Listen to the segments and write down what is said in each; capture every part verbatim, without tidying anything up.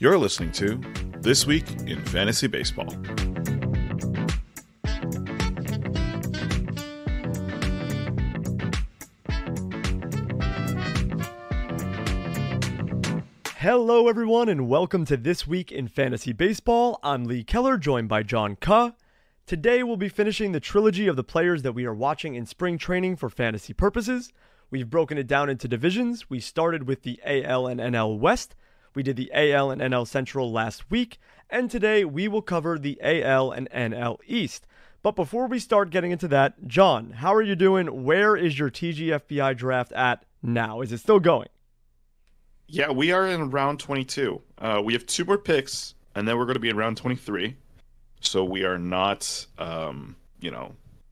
You're listening to This Week in Fantasy Baseball. Hello everyone and welcome to This Week in Fantasy Baseball. I'm Lee Keller, joined by John Kuh. Today we'll be finishing the trilogy of the players that we are watching in spring training for fantasy purposes. We've broken it down into divisions. We started with the A L and N L West. We did the A L and N L Central last week, and today we will cover the A L and N L East. But before we start getting into that, John, how are you doing? Where is your T G F B I draft at now? Is it still going? Yeah, we are in round twenty-two. Uh, we have two more picks, and then we're going to be in round twenty-three. So we are not, um, you know,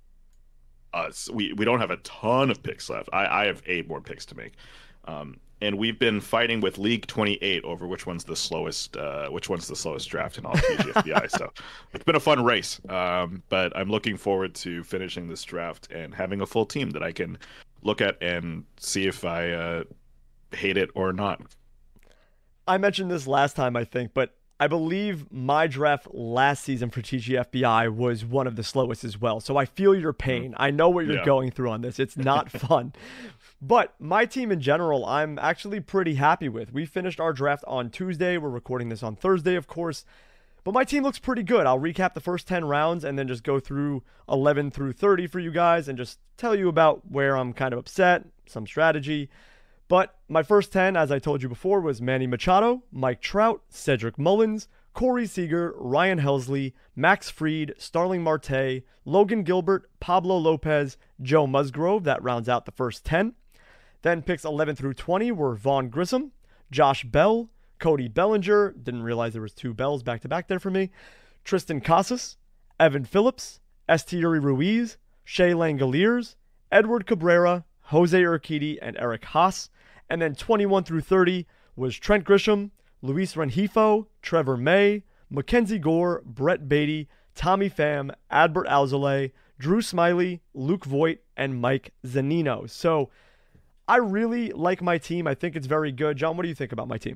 us. We, we don't have a ton of picks left. I, I have eight more picks to make. Um, and we've been fighting with League twenty-eight over which one's the slowest, uh, which one's the slowest draft in all of T G F B I. So it's been a fun race. Um, but I'm looking forward to finishing this draft and having a full team that I can look at and see if I uh, hate it or not. I mentioned this last time, I think, but I believe my draft last season for T G F B I was one of the slowest as well. So I feel your pain. I know what you're Yeah. going through on this. It's not fun. But my team in general, I'm actually pretty happy with. We finished our draft on Tuesday. We're recording this on Thursday, of course. But my team looks pretty good. I'll recap the first ten rounds and then just go through eleven through thirty for you guys and just tell you about where I'm kind of upset, some strategy. But my first ten, as I told you before, was Manny Machado, Mike Trout, Cedric Mullins, Corey Seager, Ryan Helsley, Max Fried, Starling Marte, Logan Gilbert, Pablo Lopez, Joe Musgrove. That rounds out the first ten. Then picks eleven through twenty were Vaughn Grissom, Josh Bell, Cody Bellinger. Didn't realize there was two Bells back to back there for me. Tristan Casas, Evan Phillips, Esteury Ruiz, Shea Langoliers, Edward Cabrera, Jose Urquidy, and Eric Haas. And then twenty-one through thirty was Trent Grisham, Luis Rengifo, Trevor May, Mackenzie Gore, Brett Beatty, Tommy Pham, Adbert Alzolay, Drew Smiley, Luke Voigt, and Mike Zunino. So I really like my team. I think it's very good. John, what do you think about my team?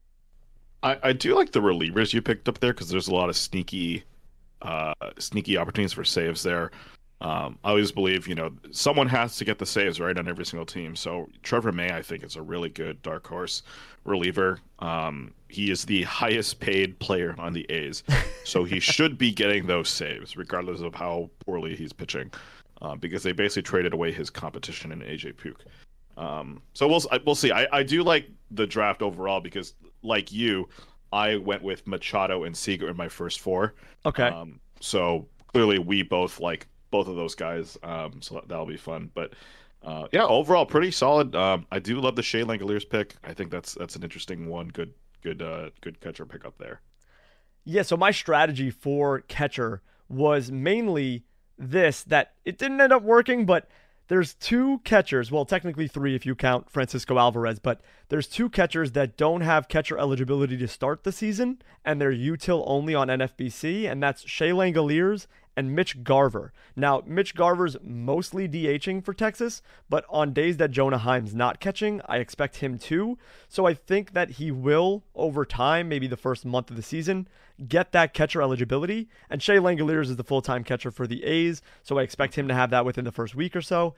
I, I do like the relievers you picked up there because there's a lot of sneaky, uh, sneaky opportunities for saves there. Um, I always believe, you know, someone has to get the saves right on every single team. So Trevor May, I think, is a really good dark horse reliever. Um, he is the highest paid player on the A's, so he should be getting those saves regardless of how poorly he's pitching, uh, because they basically traded away his competition in A J Puke. Um, so we'll we'll see. I, I do like the draft overall because, like you, I went with Machado and Seager in my first four. Okay. Um, so clearly we both like both of those guys. Um, so that'll be fun. But uh, yeah, overall pretty solid. Um, I do love the Shea Langoliers pick. I think that's that's an interesting one. Good good uh, good catcher pick up there. Yeah. So my strategy for catcher was mainly this, that it didn't end up working, but there's two catchers, well, technically three if you count Francisco Alvarez, but there's two catchers that don't have catcher eligibility to start the season, and they're util only on N F B C, and that's Shea Langoliers and Mitch Garver. Now, Mitch Garver's mostly DHing for Texas, but on days that Jonah Heim's not catching, I expect him to. So I think that he will, over time, maybe the first month of the season, get that catcher eligibility. And Shea Langoliers is the full-time catcher for the A's, so I expect him to have that within the first week or so.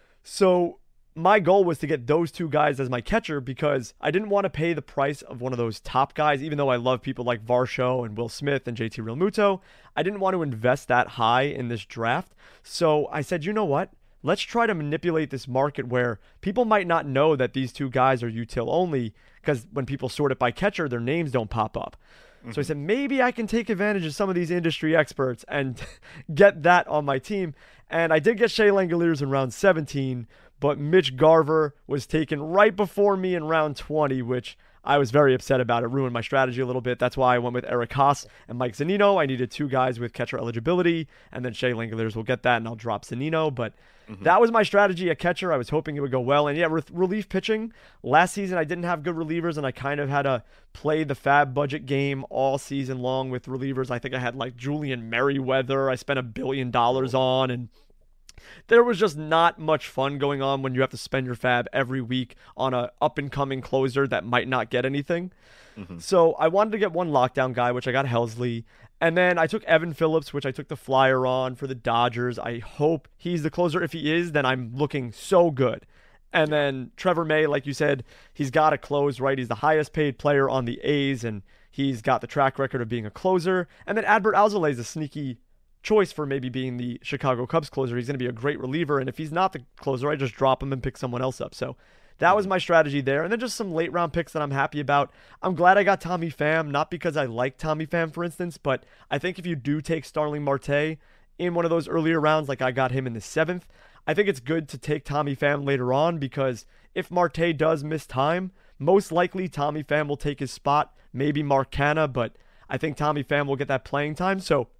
So my goal was to get those two guys as my catcher because I didn't want to pay the price of one of those top guys, even though I love people like Varsho and Will Smith and J T Realmuto. I didn't want to invest that high in this draft. So I said, you know what? Let's try to manipulate this market where people might not know that these two guys are util only because when people sort it by catcher, their names don't pop up. Mm-hmm. So I said, maybe I can take advantage of some of these industry experts and get that on my team. And I did get Shea Langoliers in round seventeen, but Mitch Garver was taken right before me in round twenty, which I was very upset about. It ruined my strategy a little bit. That's why I went with Eric Haas and Mike Zunino. I needed two guys with catcher eligibility, and then Shea Langoliers will get that, and I'll drop Zunino. But mm-hmm. that was my strategy at catcher. I was hoping it would go well. And yeah, re- relief pitching. Last season, I didn't have good relievers, and I kind of had to play the fab budget game all season long with relievers. I think I had like Julian Merriweather I spent a billion dollars on, and there was just not much fun going on when you have to spend your fab every week on a up-and-coming closer that might not get anything. Mm-hmm. So I wanted to get one lockdown guy, which I got Helsley. And then I took Evan Phillips, which I took the flyer on for the Dodgers. I hope he's the closer. If he is, then I'm looking so good. And then Trevor May, like you said, he's got to close, right? He's the highest paid player on the A's, and he's got the track record of being a closer. And then Adbert Alzolay is a sneaky choice for maybe being the Chicago Cubs closer. He's going to be a great reliever, and if he's not the closer, I just drop him and pick someone else up. So that was my strategy there. And then just some late round picks that I'm happy about. I'm glad I got Tommy Pham, not because I like Tommy Pham, for instance, but I think if you do take Starling Marte in one of those earlier rounds, like I got him in the seventh, I think it's good to take Tommy Pham later on, because if Marte does miss time, most likely Tommy Pham will take his spot, maybe Mark Canha, but I think Tommy Pham will get that playing time. So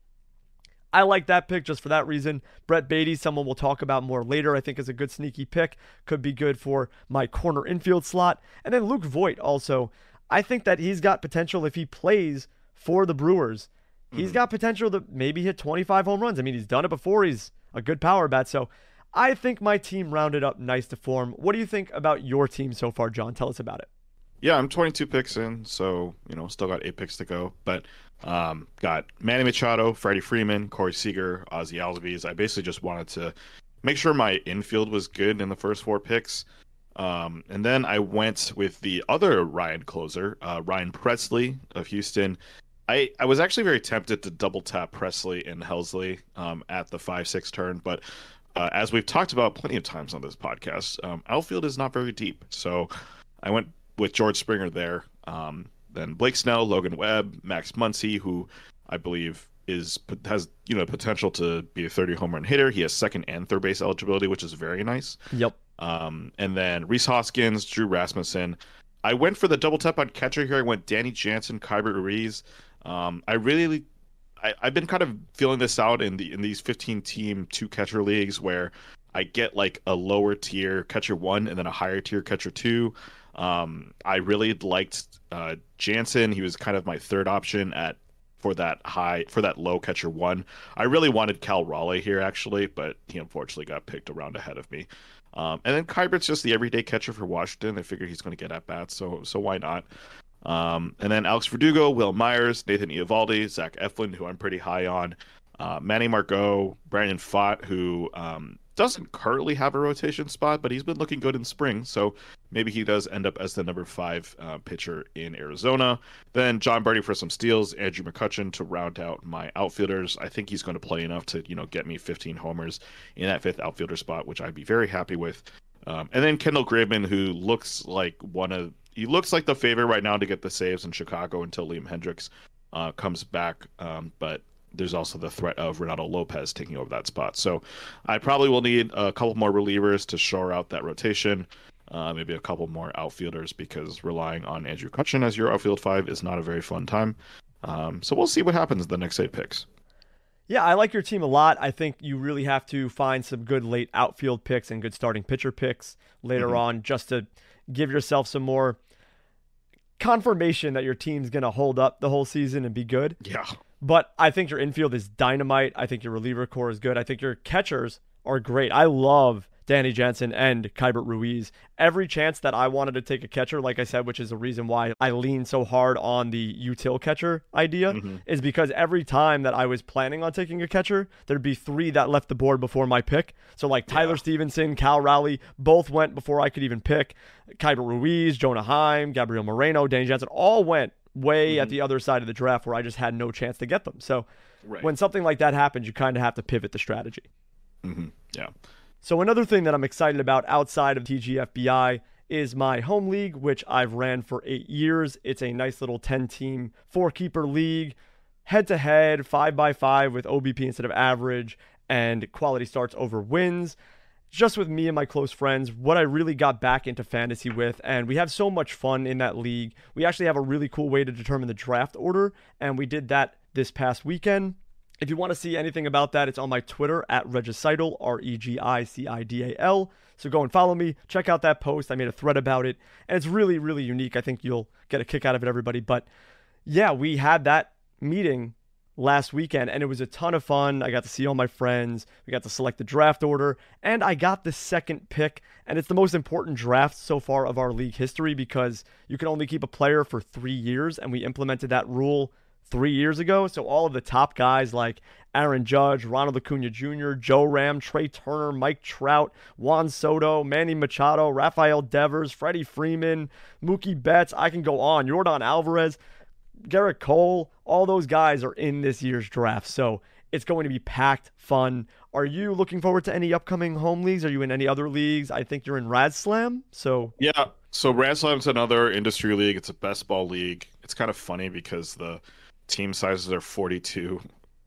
I like that pick just for that reason. Brett Beatty, someone we'll talk about more later, I think is a good sneaky pick. Could be good for my corner infield slot. And then Luke Voit also. I think that he's got potential if he plays for the Brewers. He's mm-hmm. got potential to maybe hit twenty-five home runs. I mean, he's done it before. He's a good power bat. So I think my team rounded up nice to form. What do you think about your team so far, John? Tell us about it. Yeah, I'm twenty-two picks in, so, you know, still got eight picks to go. But um, got Manny Machado, Freddie Freeman, Corey Seager, Ozzy Albies. I basically just wanted to make sure my infield was good in the first four picks. Um, and then I went with the other Ryan closer, uh, Ryan Pressly of Houston. I, I was actually very tempted to double tap Pressly and Helsley um, at the five six turn, but uh, as we've talked about plenty of times on this podcast, um, outfield is not very deep. So I went with George Springer there. Um, then Blake Snell, Logan Webb, Max Muncy, who I believe is has you know potential to be a thirty home run hitter. He has second and third base eligibility, which is very nice. Yep. Um, and then Rhys Hoskins, Drew Rasmussen. I went for the double tap on catcher here. I went Danny Jansen, Keibert Ruiz. Um, I really, I, I've been kind of feeling this out in the in these fifteen team two catcher leagues where I get like a lower tier catcher one and then a higher tier catcher two. Um, I really liked uh, Jansen. He was kind of my third option at for that high for that low catcher one. I really wanted Cal Raleigh here actually, but he unfortunately got picked a round ahead of me. Um, and then Keibert's just the everyday catcher for Washington. I figured he's going to get at bats, so so why not? Um, and then Alex Verdugo, Will Myers, Nathan Eovaldi, Zach Eflin, who I'm pretty high on, uh, Manny Margot, Brandon Pfaadt, who um, doesn't currently have a rotation spot, but he's been looking good in spring, so maybe he does end up as the number five uh, pitcher in Arizona. Then John Birdie for some steals, Andrew McCutchen to round out my outfielders. I think he's going to play enough to, you know, get me fifteen homers in that fifth outfielder spot, which I'd be very happy with. Um, and then Kendall Graveman, who looks like one of he looks like the favorite right now to get the saves in Chicago until Liam Hendricks uh, comes back, um, but there's also the threat of Renato Lopez taking over that spot. So I probably will need a couple more relievers to shore out that rotation. Uh, maybe a couple more outfielders, because relying on Andrew Cutchin as your outfield five is not a very fun time. Um, so we'll see what happens in the next eight picks. Yeah, I like your team a lot. I think you really have to find some good late outfield picks and good starting pitcher picks later mm-hmm. on, just to give yourself some more confirmation that your team's going to hold up the whole season and be good. Yeah. But I think your infield is dynamite. I think your reliever core is good. I think your catchers are great. I love Danny Jansen and Keibert Ruiz. Every chance that I wanted to take a catcher, like I said, which is the reason why I lean so hard on the util catcher idea, mm-hmm. is because every time that I was planning on taking a catcher, there'd be three that left the board before my pick. So like Tyler yeah. Stevenson, Cal Raleigh, both went before I could even pick. Keibert Ruiz, Jonah Heim, Gabriel Moreno, Danny Jansen, all went way mm-hmm. at the other side of the draft where I just had no chance to get them. So right. when something like that happens, you kind of have to pivot the strategy. Mm-hmm. Yeah. So another thing that I'm excited about outside of T G F B I is my home league, which I've ran for eight years. It's a nice little ten-team, four-keeper league, head-to-head, five by five with O B P instead of average, and quality starts over wins. Just with me and my close friends, what I really got back into fantasy with, and we have so much fun in that league. We actually have a really cool way to determine the draft order, and we did that this past weekend. If you want to see anything about that, it's on my Twitter at Regicidal, R E G I C I D A L. So go and follow me. Check out that post. I made a thread about it, and it's really, really unique. I think you'll get a kick out of it, everybody. But yeah, we had that meeting last weekend, and it was a ton of fun. I got to see all my friends. We got to select the draft order, and I got the second pick. And it's the most important draft so far of our league history because you can only keep a player for three years, and we implemented that rule three years ago. So all of the top guys like Aaron Judge, Ronald Acuna Junior, Joe Ram, Trey Turner, Mike Trout, Juan Soto, Manny Machado, Rafael Devers, Freddie Freeman, Mookie Betts. I can go on. Yordan Alvarez, Garrett Cole, all those guys are in this year's draft. So it's going to be packed fun. Are you looking forward to any upcoming home leagues? Are you in any other leagues? I think you're in RadSlam. So yeah, so RadSlam's another industry league. It's a best ball league. It's kind of funny because the team sizes are forty-two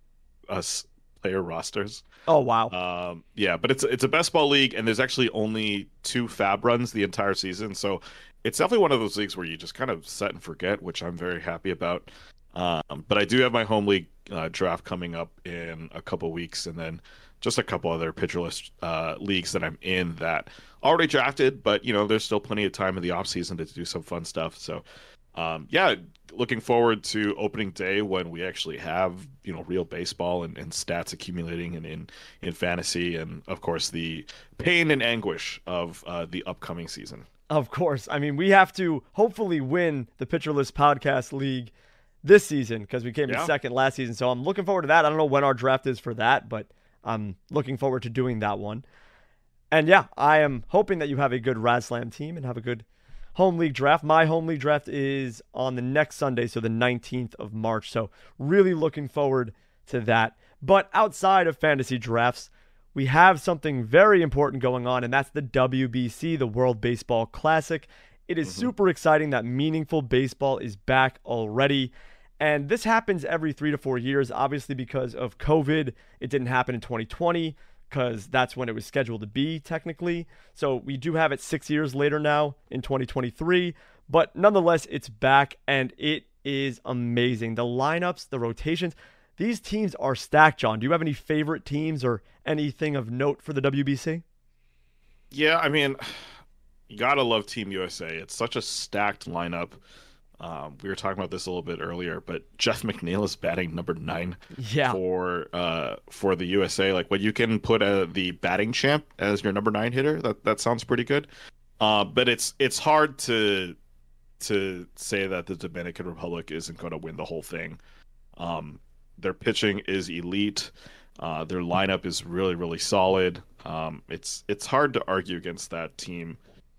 us player rosters. Oh wow. Um, yeah, but it's it's a best ball league, and there's actually only two fab runs the entire season. So it's definitely one of those leagues where you just kind of set and forget, which I'm very happy about. Um, but I do have my home league uh, draft coming up in a couple weeks, and then just a couple other pitcherless uh, leagues that I'm in that already drafted, but you know, there's still plenty of time in the off season to do some fun stuff. So um, yeah, looking forward to opening day when we actually have, you know, real baseball and, and stats accumulating and in, in fantasy, and of course the pain and anguish of uh, the upcoming season. Of course. I mean, we have to hopefully win the Pitcherless Podcast League this season because we came yeah. in second last season. So I'm looking forward to that. I don't know when our draft is for that, but I'm looking forward to doing that one. And yeah, I am hoping that you have a good RadSlam team and have a good home league draft. My home league draft is on the next Sunday, so the nineteenth of March. So really looking forward to that. But outside of fantasy drafts, we have something very important going on, and that's the W B C, the World Baseball Classic. It is mm-hmm. super exciting that meaningful baseball is back already. And this happens every three to four years, obviously because of COVID. It didn't happen in twenty twenty because that's when it was scheduled to be technically. So we do have it six years later now in twenty twenty-three. But nonetheless, it's back, and it is amazing. The lineups, the rotations, these teams are stacked, John. Do you have any favorite teams or anything of note for the W B C? Yeah, I mean, you gotta love Team U S A. It's such a stacked lineup. Um, we were talking about this a little bit earlier, but Jeff McNeil is batting number nine yeah. for uh, for the U S A. Like, when you can put a, the batting champ as your number nine hitter, that that sounds pretty good. Uh, but it's it's hard to to say that the Dominican Republic isn't going to win the whole thing. Um, their pitching is elite. Uh, their lineup is really, really solid. Um, it's it's hard to argue against that team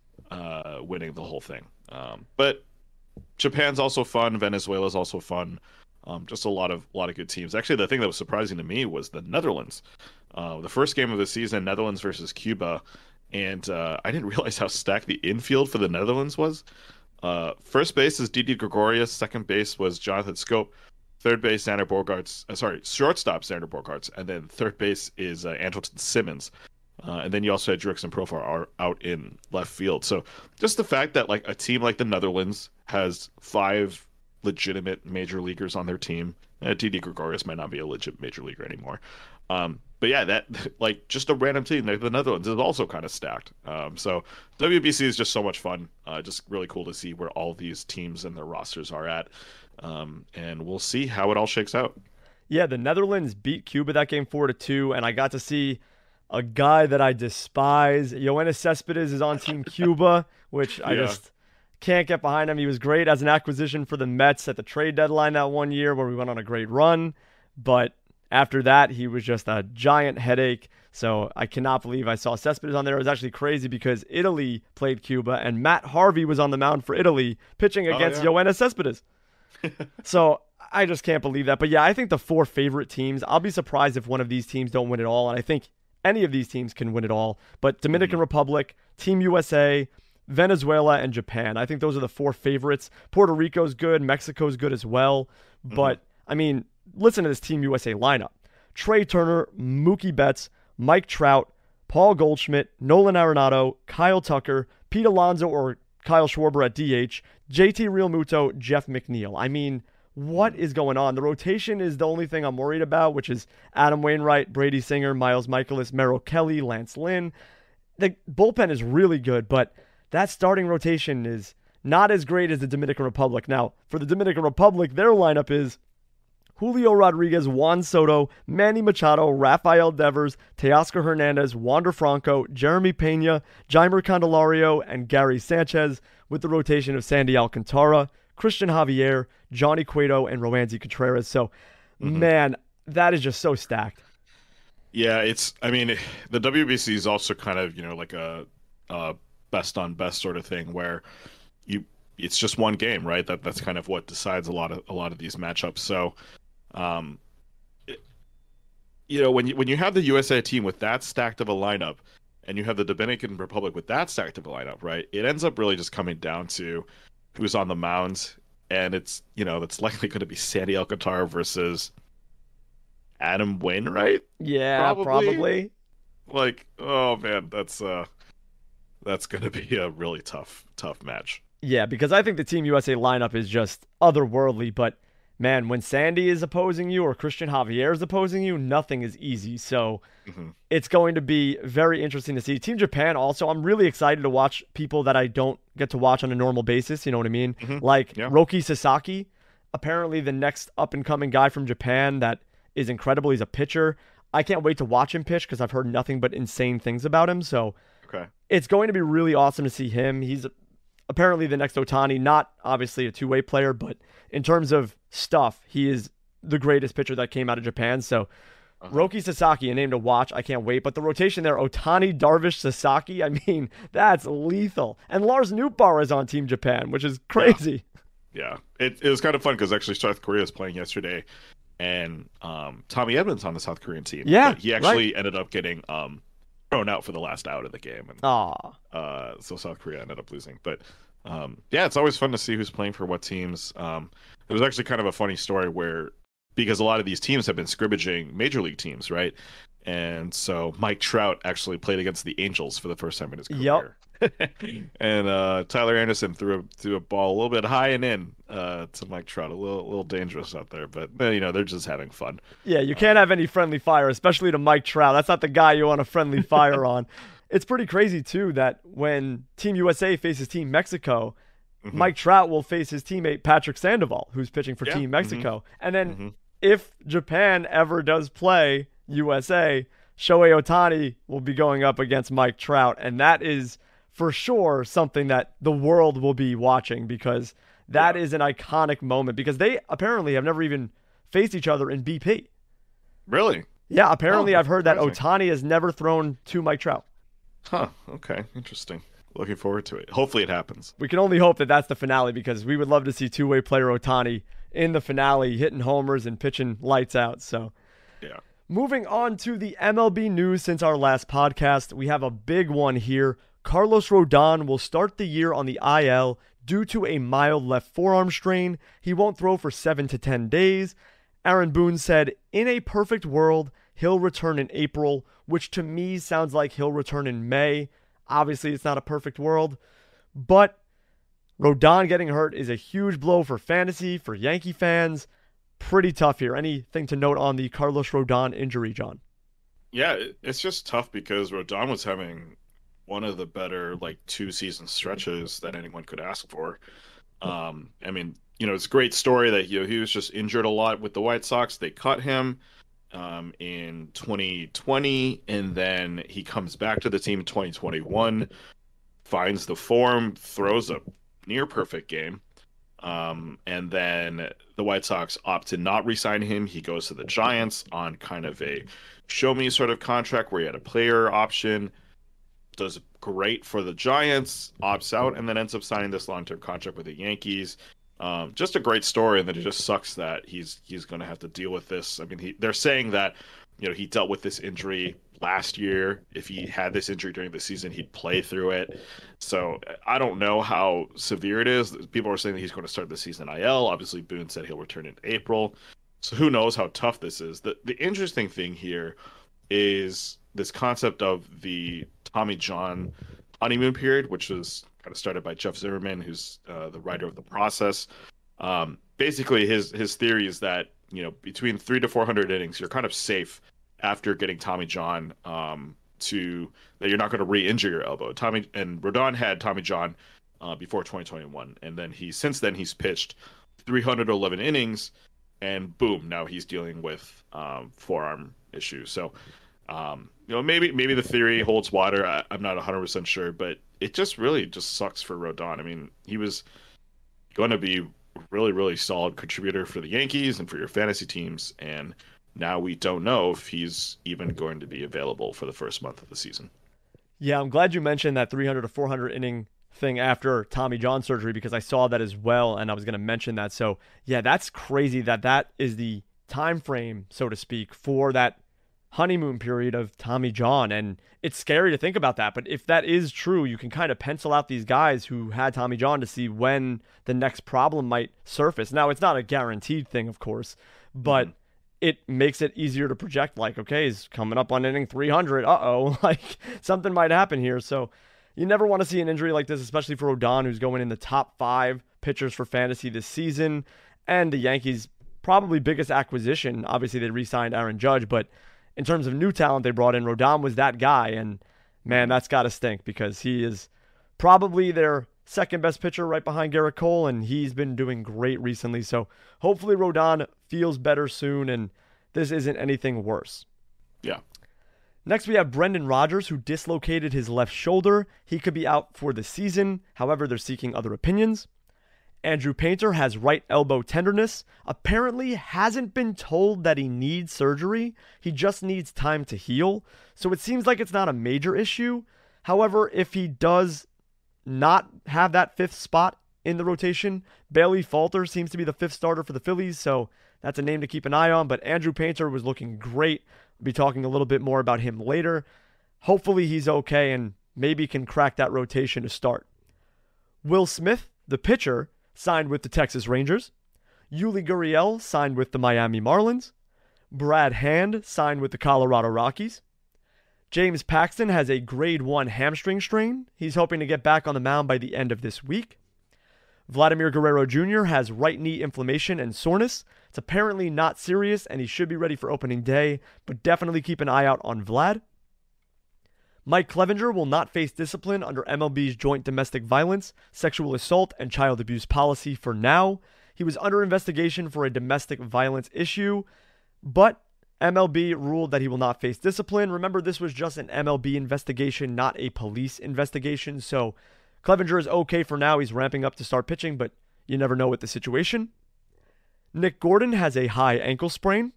uh, winning the whole thing. Um, but Japan's also fun. Venezuela's also fun. Um, just a lot of a lot of good teams. Actually, the thing that was surprising to me was the Netherlands. Uh, the first game of the season, Netherlands versus Cuba, and uh, I didn't realize how stacked the infield for the Netherlands was. Uh, first base is Didi Gregorius. Second base was Jonathan Scope. Third base, Xander Bogaerts. Uh, sorry, shortstop, Xander Bogaerts. And then third base is uh, Andrelton Simmons. Uh, and then you also had Jurickson Profar out in left field. So just the fact that like a team like the Netherlands has five legitimate major leaguers on their team. Uh, Didi Gregorius might not be a legit major leaguer anymore. Um, but yeah, that like just a random team like the Netherlands is also kind of stacked. Um, so W B C is just so much fun. Uh, just really cool to see where all these teams and their rosters are at. Um, and we'll see how it all shakes out. Yeah, the Netherlands beat Cuba that game four to two, and I got to see a guy that I despise. Yoenis Cespedes is on Team Cuba, which I yeah. just can't get behind him. He was great as an acquisition for the Mets at the trade deadline that one year where we went on a great run. But after that, he was just a giant headache. So I cannot believe I saw Cespedes on there. It was actually crazy because Italy played Cuba, and Matt Harvey was on the mound for Italy pitching against oh, yeah. Yoenis Cespedes. So I just can't believe that. But yeah, I think the four favorite teams, I'll be surprised if one of these teams don't win it all. And I think any of these teams can win it all. But Dominican mm-hmm. Republic, Team U S A, Venezuela, and Japan. I think those are the four favorites. Puerto Rico's good. Mexico's good as well. Mm-hmm. But, I mean, listen to this Team U S A lineup. Trey Turner, Mookie Betts, Mike Trout, Paul Goldschmidt, Nolan Arenado, Kyle Tucker, Pete Alonso or Kyle Schwarber at D H, J T Realmuto, Jeff McNeil. I mean, what is going on? The rotation is the only thing I'm worried about, which is Adam Wainwright, Brady Singer, Miles Michaelis, Merrill Kelly, Lance Lynn. The bullpen is really good, but that starting rotation is not as great as the Dominican Republic. Now, for the Dominican Republic, their lineup is Julio Rodriguez, Juan Soto, Manny Machado, Rafael Devers, Teoscar Hernandez, Wander Franco, Jeremy Pena, Jeimer Candelario, and Gary Sanchez, with the rotation of Sandy Alcantara, Christian Javier, Johnny Cueto, and Roansy Contreras. So, mm-hmm. man, that is just so stacked. Yeah, it's, I mean, the W B C is also kind of, you know, like a, a best on best sort of thing where you, it's just one game, right? That that's kind of what decides a lot of, a lot of these matchups. So, um, it, you know, when you, when you have the U S A team with that stacked of a lineup and you have the Dominican Republic with that stacked of a lineup, right? It ends up really just coming down to who's on the mound. And it's, you know, that's likely going to be Sandy Alcantara versus Adam Wainwright. Yeah, probably. probably. Like, oh man, that's uh, that's going to be a really tough, tough match. Yeah, because I think the Team U S A lineup is just otherworldly. But man, when Sandy is opposing you or Christian Javier is opposing you, nothing is easy. So mm-hmm. it's going to be very interesting to see. Team Japan also, I'm really excited to watch people that I don't get to watch on a normal basis. You know what I mean? Mm-hmm. Like yeah. Roki Sasaki, apparently the next up-and-coming guy from Japan that is incredible. He's a pitcher. I can't wait to watch him pitch because I've heard nothing but insane things about him. So okay. it's going to be really awesome to see him. He's apparently the next Ohtani, not obviously a two-way player, but in terms of stuff, he is the greatest pitcher that came out of Japan. So uh-huh. Roki Sasaki, a name to watch. I can't wait. But the rotation there, Ohtani, Darvish, Sasaki, I mean, that's lethal. And Lars Nootbaar is on Team Japan, which is crazy. Yeah, yeah. It, it was kind of fun because actually South Korea was playing yesterday, and um, Tommy Edmonds on the South Korean team. Yeah, but he actually right. ended up getting um, thrown out for the last out of the game. And, Aww. Uh, so South Korea ended up losing. But um, yeah, it's always fun to see who's playing for what teams. Um, it was actually kind of a funny story where, because a lot of these teams have been scrimmaging major league teams, right? And so Mike Trout actually played against the Angels for the first time in his career. Yep. and uh, Tyler Anderson threw a, threw a ball a little bit high and in uh, to Mike Trout. A little, a little dangerous out there, but you know, they're just having fun. Yeah, you can't have any friendly fire, especially to Mike Trout. That's not the guy you want a friendly fire on. It's pretty crazy too that when Team U S A faces Team Mexico, mm-hmm. Mike Trout will face his teammate Patrick Sandoval, who's pitching for yeah. Team Mexico. Mm-hmm. And then mm-hmm. if Japan ever does play U S A, Shohei Ohtani will be going up against Mike Trout. And that is for sure something that the world will be watching, because that yeah. is an iconic moment, because they apparently have never even faced each other in B P. Really? Yeah, apparently oh, I've heard that Ohtani has never thrown to Mike Trout. Huh, okay, interesting. Looking forward to it. Hopefully it happens. We can only hope that that's the finale, because we would love to see two-way player Ohtani in the finale, hitting homers and pitching lights out. So, yeah. Moving on to the M L B news since our last podcast, we have a big one here. Carlos Rodon will start the year on the I L due to a mild left forearm strain. He won't throw for seven to ten days. Aaron Boone said, in a perfect world, he'll return in April, which to me sounds like he'll return in May. Obviously, it's not a perfect world, but Rodon getting hurt is a huge blow for fantasy, for Yankee fans. Pretty tough here. Anything to note on the Carlos Rodon injury, John? Yeah, it's just tough because Rodon was having one of the better like two season stretches that anyone could ask for. Um, I mean, you know, it's a great story that you know, he was just injured a lot with the White Sox. They cut him um, in twenty twenty, and then he comes back to the team in twenty twenty-one, finds the form, throws a near perfect game. Um, and then the White Sox opt to not re-sign him. He goes to the Giants on kind of a show me sort of contract where he had a player option, does great for the Giants, opts out, and then ends up signing this long-term contract with the Yankees. Um, just a great story, and then it just sucks that he's he's going to have to deal with this. I mean, he, they're saying that you know he dealt with this injury last year. If he had this injury during the season, he'd play through it. So I don't know how severe it is. People are saying that he's going to start the season I L. Obviously, Boone said he'll return in April. So who knows how tough this is. The the interesting thing here is this concept of the Tommy John honeymoon period, which was kind of started by Jeff Zimmerman, who's uh, the writer of The Process. Um, basically, his his theory is that you know between three to four hundred innings, you're kind of safe after getting Tommy John, um, to that you're not going to re-injure your elbow. Tommy and Rodon had Tommy John uh, before twenty twenty-one, and then he since then he's pitched three hundred eleven innings, and boom, now he's dealing with um, forearm issues. So, um, you know, maybe maybe the theory holds water. I, I'm not one hundred percent sure, but it just really just sucks for Rodon. I mean, he was going to be really, really solid contributor for the Yankees and for your fantasy teams, and now we don't know if he's even going to be available for the first month of the season. Yeah, I'm glad you mentioned that three hundred to four hundred inning thing after Tommy John surgery, because I saw that as well, and I was going to mention that. So, yeah, that's crazy that that is the time frame, so to speak, for that honeymoon period of Tommy John, and it's scary to think about that. But if that is true, you can kind of pencil out these guys who had Tommy John to see when the next problem might surface. Now, it's not a guaranteed thing, of course, but mm-hmm. it makes it easier to project, like, okay, he's coming up on inning three hundred. Uh-oh, like something might happen here. So you never want to see an injury like this, especially for Rodon, who's going in the top five pitchers for fantasy this season. And the Yankees' probably biggest acquisition, obviously they re-signed Aaron Judge, but in terms of new talent they brought in, Rodon was that guy. And man, that's got to stink, because he is probably their second best pitcher right behind Garrett Cole, and he's been doing great recently. So hopefully Rodon feels better soon and this isn't anything worse. Yeah. Next, we have Brendan Rodgers, who dislocated his left shoulder. He could be out for the season. However, they're seeking other opinions. Andrew Painter has right elbow tenderness. Apparently hasn't been told that he needs surgery. He just needs time to heal. So it seems like it's not a major issue. However, if he does not have that fifth spot in the rotation, Bailey Falter seems to be the fifth starter for the Phillies. So that's a name to keep an eye on. But Andrew Painter was looking great. We'll be talking a little bit more about him later. Hopefully he's okay and maybe can crack that rotation to start. Will Smith, the pitcher, signed with the Texas Rangers. Yuli Gurriel signed with the Miami Marlins. Brad Hand signed with the Colorado Rockies. James Paxton has a grade one hamstring strain. He's hoping to get back on the mound by the end of this week. Vladimir Guerrero Junior has right knee inflammation and soreness. It's apparently not serious, and he should be ready for opening day, but definitely keep an eye out on Vlad. Mike Clevenger will not face discipline under M L B's joint domestic violence, sexual assault, and child abuse policy for now. He was under investigation for a domestic violence issue, but M L B ruled that he will not face discipline. Remember, this was just an M L B investigation, not a police investigation, so Clevenger is okay for now. He's ramping up to start pitching, but you never know with the situation. Nick Gordon has a high ankle sprain.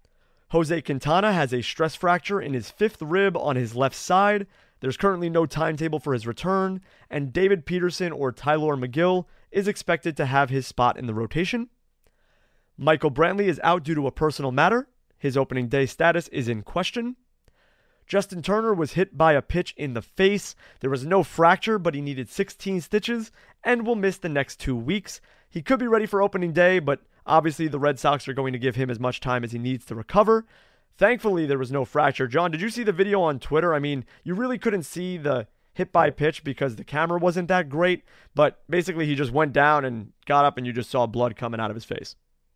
Jose Quintana has a stress fracture in his fifth rib on his left side. There's currently no timetable for his return, and David Peterson or Tylor McGill is expected to have his spot in the rotation. Michael Brantley is out due to a personal matter. His opening day status is in question. Justin Turner was hit by a pitch in the face. There was no fracture, but he needed sixteen stitches and will miss the next two weeks. He could be ready for opening day, but obviously the Red Sox are going to give him as much time as he needs to recover. Thankfully, there was no fracture. John, did you see the video on Twitter? I mean, you really couldn't see the hit by pitch because the camera wasn't that great, but basically he just went down and got up and you just saw blood coming out of his face.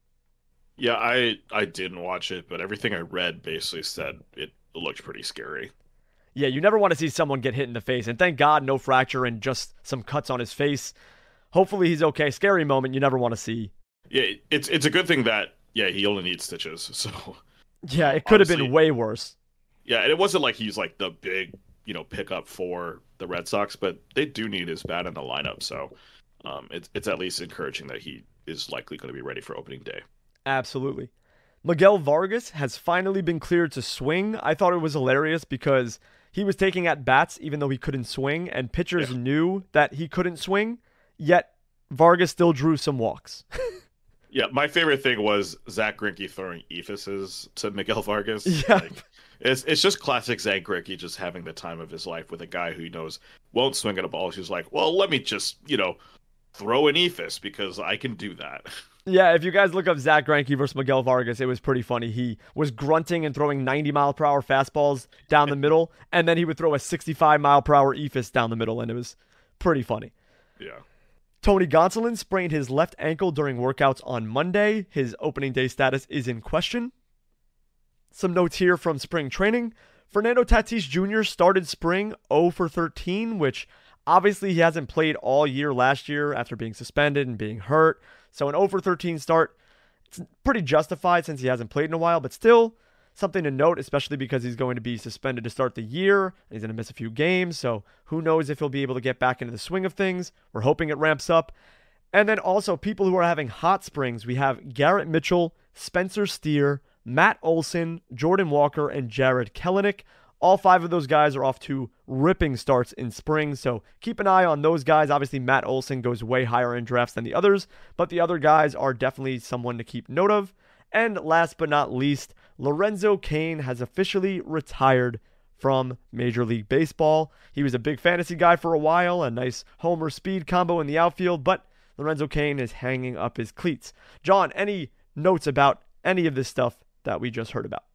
Yeah, I I didn't watch it, but everything I read basically said it looked pretty scary. Yeah, you never want to see someone get hit in the face, and thank God no fracture and just some cuts on his face. Hopefully he's okay. Scary moment you never want to see. Yeah, it's it's a good thing that, yeah, he only needs stitches, so... Yeah, it could have been way worse. Yeah, and it wasn't like he's like the big, you know, pickup for the Red Sox, but they do need his bat in the lineup, so um, it's it's at least encouraging that he is likely going to be ready for opening day. Absolutely. Miguel Vargas has finally been cleared to swing. I thought it was hilarious because he was taking at bats even though he couldn't swing, and pitchers yeah. knew that he couldn't swing, yet Vargas still drew some walks. Yeah, my favorite thing was Zach Greinke throwing ephises to Miguel Vargas. Yeah. Like, it's it's just classic Zach Greinke just having the time of his life with a guy who he knows won't swing at a ball. He's like, well, let me just, you know, throw an ephis because I can do that. Yeah, if you guys look up Zach Greinke versus Miguel Vargas, it was pretty funny. He was grunting and throwing ninety mile per hour fastballs down the middle, and then he would throw a sixty-five mile per hour ephis down the middle, and it was pretty funny. Yeah. Tony Gonsolin sprained his left ankle during workouts on Monday. His opening day status is in question. Some notes here from spring training. Fernando Tatis Junior started spring oh for thirteen, which obviously he hasn't played all year last year after being suspended and being hurt. So an oh for thirteen start, It's pretty justified since he hasn't played in a while, but still something to note, especially because he's going to be suspended to start the year. And he's going to miss a few games, so who knows if he'll be able to get back into the swing of things. We're hoping it ramps up. And then also people who are having hot springs. We have Garrett Mitchell, Spencer Steer, Matt Olson, Jordan Walker, and Jared Kelenic. All five of those guys are off to ripping starts in spring, so keep an eye on those guys. Obviously, Matt Olson goes way higher in drafts than the others, but the other guys are definitely someone to keep note of. And last but not least, Lorenzo Cain has officially retired from Major League Baseball. He was a big fantasy guy for a while, a nice homer speed combo in the outfield, but Lorenzo Cain is hanging up his cleats. John, any notes about any of this stuff that we just heard about?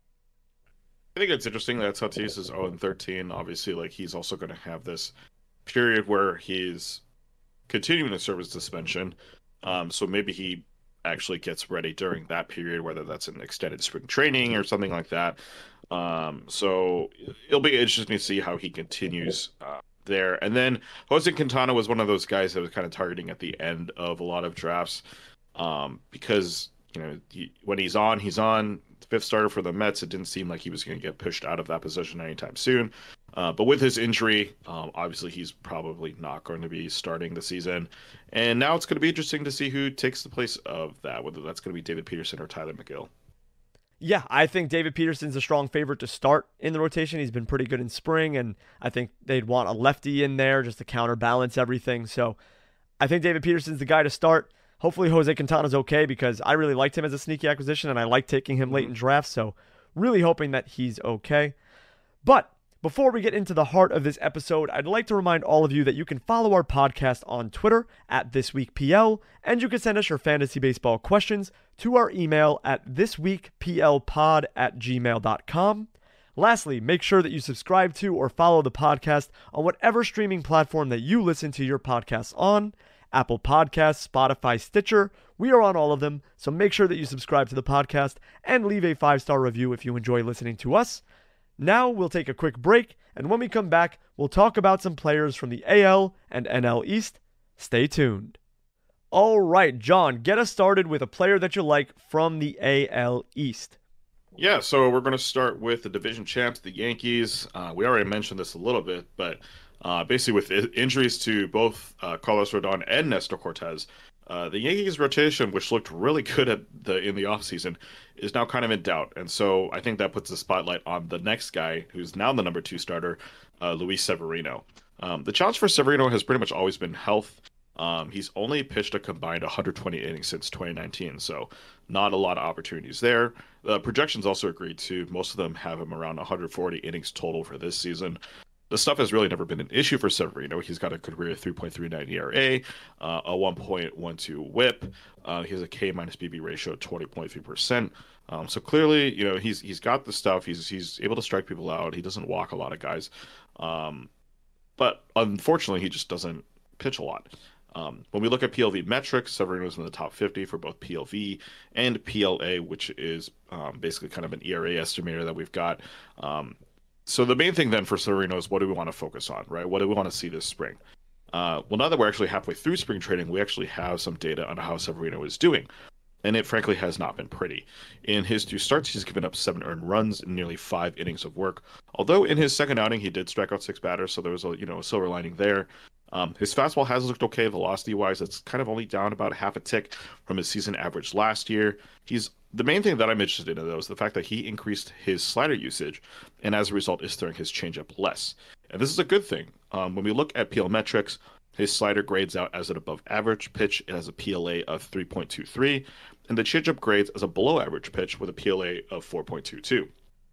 I think it's interesting that Tatis is oh and thirteen. Obviously, like, he's also going to have this period where he's continuing to serve his suspension. Um, so maybe he actually gets ready during that period, whether that's an extended spring training or something like that. Um, so it'll be interesting to see how he continues uh, there. And then Jose Quintana was one of those guys that was kind of targeting at the end of a lot of drafts um, because, you know, he, when he's on, he's on. Fifth starter for the Mets, it didn't seem like he was going to get pushed out of that position anytime soon. Uh, but with his injury, um, obviously he's probably not going to be starting the season. And now it's going to be interesting to see who takes the place of that, whether that's going to be David Peterson or Tyler McGill. Yeah, I think David Peterson's a strong favorite to start in the rotation. He's been pretty good in spring, and I think they'd want a lefty in there just to counterbalance everything. So I think David Peterson's the guy to start. Hopefully Jose Quintana's okay because I really liked him as a sneaky acquisition and I like taking him late in drafts, so really hoping that he's okay. But before we get into the heart of this episode, I'd like to remind all of you that you can follow our podcast on Twitter at ThisWeekPL, and you can send us your fantasy baseball questions to our email at thisweekplpod at gmail dot com. Lastly, make sure that you subscribe to or follow the podcast on whatever streaming platform that you listen to your podcasts on. Apple Podcasts, Spotify, Stitcher. We are on all of them, so make sure that you subscribe to the podcast and leave a five-star review if you enjoy listening to us. Now we'll take a quick break, and when we come back, we'll talk about some players from the A L and N L East. Stay tuned. All right, John, get us started with a player that you like from the A L East. Yeah, so we're going to start with the division champs, the Yankees. Uh, we already mentioned this a little bit, but Uh, basically, with injuries to both uh, Carlos Rodon and Nestor Cortez, uh, the Yankees' rotation, which looked really good at the in the offseason, is now kind of in doubt. And so I think that puts the spotlight on the next guy, who's now the number two starter, uh, Luis Severino. Um, the challenge for Severino has pretty much always been health. Um, he's only pitched a combined one hundred twenty innings since twenty nineteen, so not a lot of opportunities there. The projections also agree too. Most of them have him around one hundred forty innings total for this season. The stuff has really never been an issue for Severino. He's got a career three point three nine E R A, uh, a one point one two whip. Uh, he has a K minus B B ratio of twenty point three percent. Um, so clearly, you know, he's he's got the stuff. He's he's able to strike people out. He doesn't walk a lot of guys, um, but unfortunately, he just doesn't pitch a lot. Um, when we look at P L V metrics, Severino's in the top fifty for both P L V and P L A, which is um, basically kind of an E R A estimator that we've got. Um, So the main thing then for Severino is what do we want to focus on, right? What do we want to see this spring? Uh, well, now that we're actually halfway through spring training, we actually have some data on how Severino is doing. And it frankly has not been pretty. In his two starts, he's given up seven earned runs in nearly five innings of work. Although in his second outing, he did strike out six batters, so there was a you know a silver lining there. Um, his fastball has looked okay velocity-wise. It's kind of only down about half a tick from his season average last year. He's the main thing that I'm interested in, though, is the fact that he increased his slider usage, and as a result, is throwing his changeup less. And this is a good thing. Um, when we look at P L metrics, his slider grades out as an above-average pitch. It has a P L A of three point two three, and the changeup grades as a below-average pitch with a P L A of four point two two.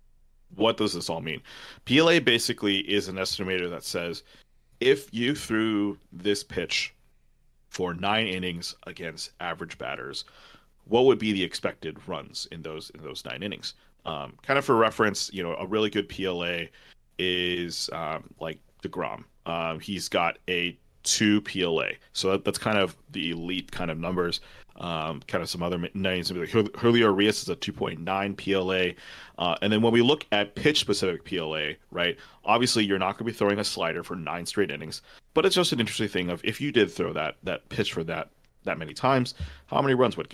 What does this all mean? P L A basically is an estimator that says, if you threw this pitch for nine innings against average batters, what would be the expected runs in those in those nine innings? Um, kind of for reference, you know, a really good P L A is um, like DeGrom. Um, he's got a two P L A, so that, that's kind of the elite kind of numbers. Um, kind of some other names, like Julio Urias is a two point nine P L A, uh, and then when we look at pitch-specific P L A, right? Obviously, you're not going to be throwing a slider for nine straight innings, but it's just an interesting thing of if you did throw that that pitch for that that many times, how many runs would it give up?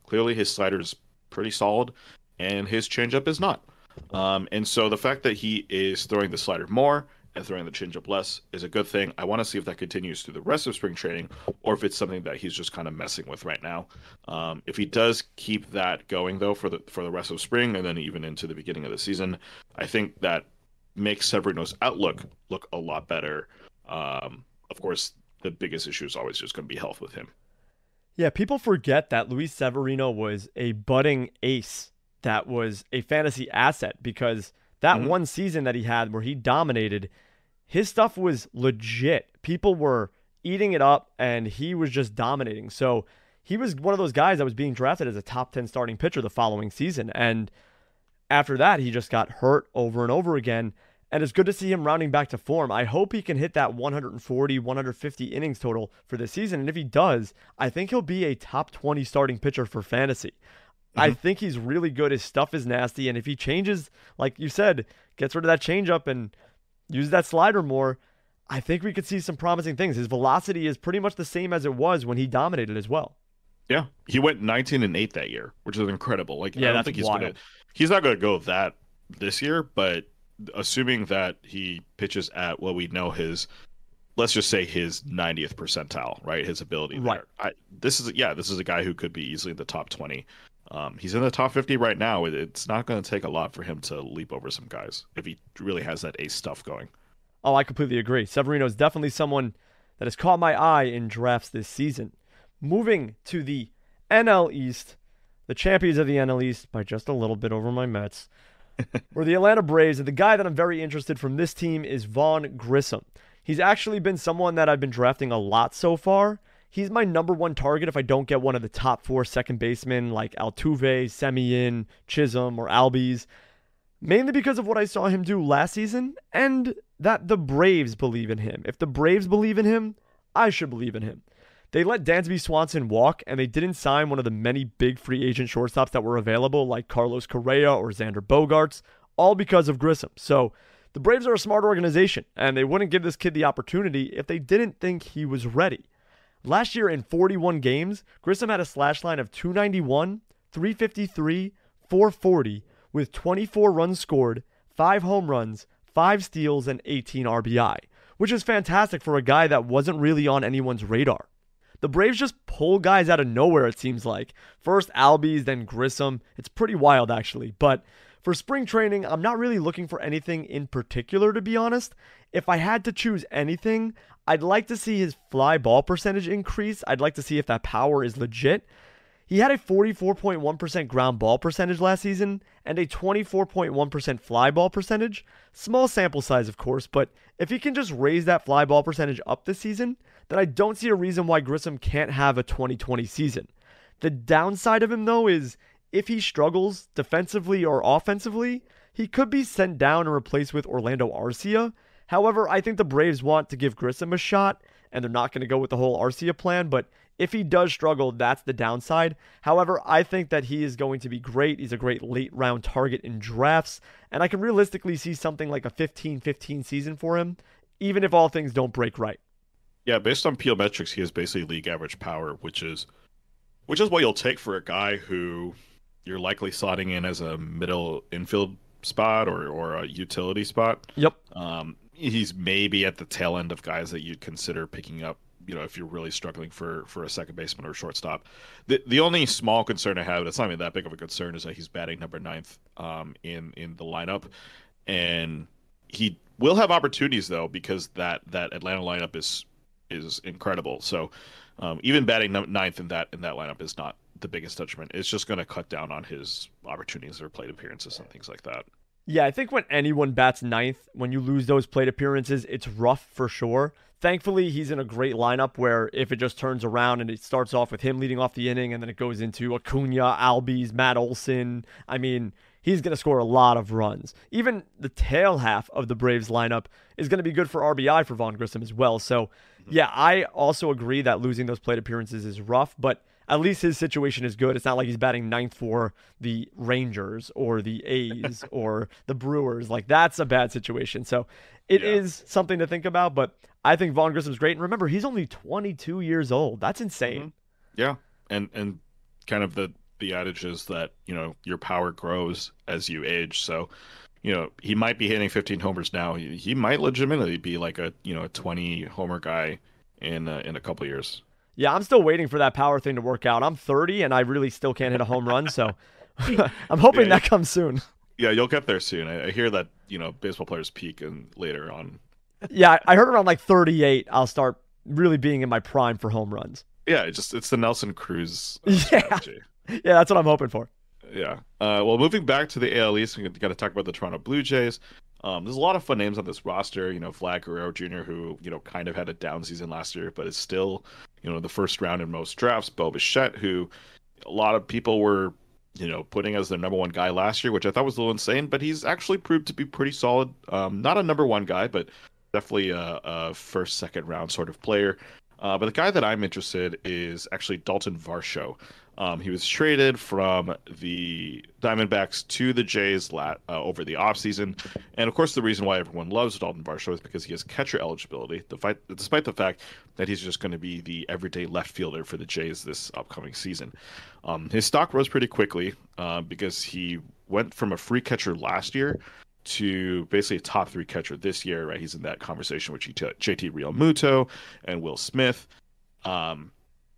Clearly, his slider is pretty solid, and his changeup is not. Um, and so the fact that he is throwing the slider more and throwing the changeup less is a good thing. I want to see if that continues through the rest of spring training, or if it's something that he's just kind of messing with right now. Um, if he does keep that going though for the for the rest of spring and then even into the beginning of the season, I think that makes Severino's outlook look a lot better. Um, of course, the biggest issue is always just going to be health with him. Yeah, people forget that Luis Severino was a budding ace that was a fantasy asset, because that mm-hmm. one season that he had where he dominated, his stuff was legit. People were eating it up, and he was just dominating. So he was one of those guys that was being drafted as a top ten starting pitcher the following season. And after that, he just got hurt over and over again. And it's good to see him rounding back to form. I hope he can hit that one forty, one fifty innings total for this season. And if he does, I think he'll be a top twenty starting pitcher for fantasy. Mm-hmm. I think he's really good. His stuff is nasty. And if he changes, like you said, gets rid of that changeup and uses that slider more, I think we could see some promising things. His velocity is pretty much the same as it was when he dominated as well. Yeah, he went nineteen and eight that year, which is incredible. Like, yeah, I don't that's think he's wild. gonna, he's not going to go that this year, but assuming that he pitches at what we know his, let's just say his ninetieth percentile, right? His ability right. there. I, this is, yeah, this is a guy who could be easily in the top twenty. Um, he's in the top fifty right now. It, it's not going to take a lot for him to leap over some guys if he really has that ace stuff going. Oh, I completely agree. Severino is definitely someone that has caught my eye in drafts this season. Moving to the N L East, the champions of the N L East by just a little bit over my Mets. We're the Atlanta Braves, and the guy that I'm very interested from this team is Vaughn Grissom. He's actually been someone that I've been drafting a lot so far. He's my number one target if I don't get one of the top four second basemen like Altuve, Semien, Chisholm, or Albies, mainly because of what I saw him do last season and that the Braves believe in him. If the Braves believe in him, I should believe in him. They let Dansby Swanson walk, and they didn't sign one of the many big free agent shortstops that were available, like Carlos Correa or Xander Bogaerts, all because of Grissom. So the Braves are a smart organization, and they wouldn't give this kid the opportunity if they didn't think he was ready. Last year in forty-one games, Grissom had a slash line of two ninety-one, three fifty-three, four forty, with twenty-four runs scored, five home runs, five steals, and eighteen R B I, which is fantastic for a guy that wasn't really on anyone's radar. The Braves just pull guys out of nowhere, it seems like. First Albies, then Grissom. It's pretty wild, actually. But for spring training, I'm not really looking for anything in particular, to be honest. If I had to choose anything, I'd like to see his fly ball percentage increase. I'd like to see if that power is legit. He had a forty-four point one percent ground ball percentage last season and a twenty-four point one percent fly ball percentage. Small sample size, of course, but if he can just raise that fly ball percentage up this season, then I don't see a reason why Grissom can't have a twenty twenty season. The downside of him, though, is if he struggles defensively or offensively, he could be sent down and replaced with Orlando Arcia. However, I think the Braves want to give Grissom a shot, and they're not going to go with the whole Arcia plan, but if he does struggle, that's the downside. However, I think that he is going to be great. He's a great late-round target in drafts, and I can realistically see something like a fifteen fifteen season for him, even if all things don't break right. Yeah, based on P L metrics, he has basically league average power, which is which is what you'll take for a guy who you're likely slotting in as a middle infield spot or, or a utility spot. Yep. Um, he's maybe at the tail end of guys that you'd consider picking up, you know, if you're really struggling for, for a second baseman or a shortstop. The the only small concern I have, that's not even that big of a concern, is that he's batting number ninth um, in, in the lineup. And he will have opportunities, though, because that, that Atlanta lineup is is incredible. So um, even batting ninth in that in that lineup is not the biggest detriment. It's just going to cut down on his opportunities or plate appearances and things like that. Yeah, I think when anyone bats ninth, when you lose those plate appearances, it's rough for sure. Thankfully, he's in a great lineup where if it just turns around and it starts off with him leading off the inning and then it goes into Acuna, Albies, Matt Olson, I mean, he's going to score a lot of runs. Even the tail half of the Braves lineup is going to be good for R B I for Vaughn Grissom as well. So, yeah, I also agree that losing those plate appearances is rough, but at least his situation is good. It's not like he's batting ninth for the Rangers or the A's or the Brewers. Like, that's a bad situation. So it yeah. is something to think about, but I think Vaughn Grissom's great. And remember, he's only twenty-two years old. That's insane. Mm-hmm. Yeah. And, and kind of the, the adage is that, you know, your power grows as you age. So, you know, he might be hitting fifteen homers now. He, he might legitimately be like a, you know, a twenty homer guy in uh, in a couple years. Yeah, I'm still waiting for that power thing to work out. I'm thirty and I really still can't hit a home run, so I'm hoping Yeah, that comes soon. yeah, you'll get there soon. I, I hear that, you know, baseball players peak and later on. Yeah, I heard around like thirty-eight, I'll start really being in my prime for home runs. Yeah, it just it's the Nelson Cruz uh, Yeah, strategy. yeah, that's what I'm hoping for. Yeah. Uh, well, moving back to the A L East, we got to talk about the Toronto Blue Jays. Um, there's a lot of fun names on this roster. You know, Vlad Guerrero Junior, who, you know, kind of had a down season last year, but is still, you know, the first round in most drafts. Bo Bichette, who a lot of people were, you know, putting as their number one guy last year, which I thought was a little insane, but he's actually proved to be pretty solid. Um, not a number one guy, but definitely a, a first, second round sort of player. Uh, but the guy that I'm interested is actually Dalton Varsho. Um, he was traded from the Diamondbacks to the Jays lat, uh, over the offseason. And of course, the reason why everyone loves Dalton Varsho is because he has catcher eligibility, the fight, despite the fact that he's just going to be the everyday left fielder for the Jays this upcoming season. Um, his stock rose pretty quickly uh, because he went from a free catcher last year to basically a top three catcher this year, right? He's in that conversation with J T Realmuto and Will Smith. Um,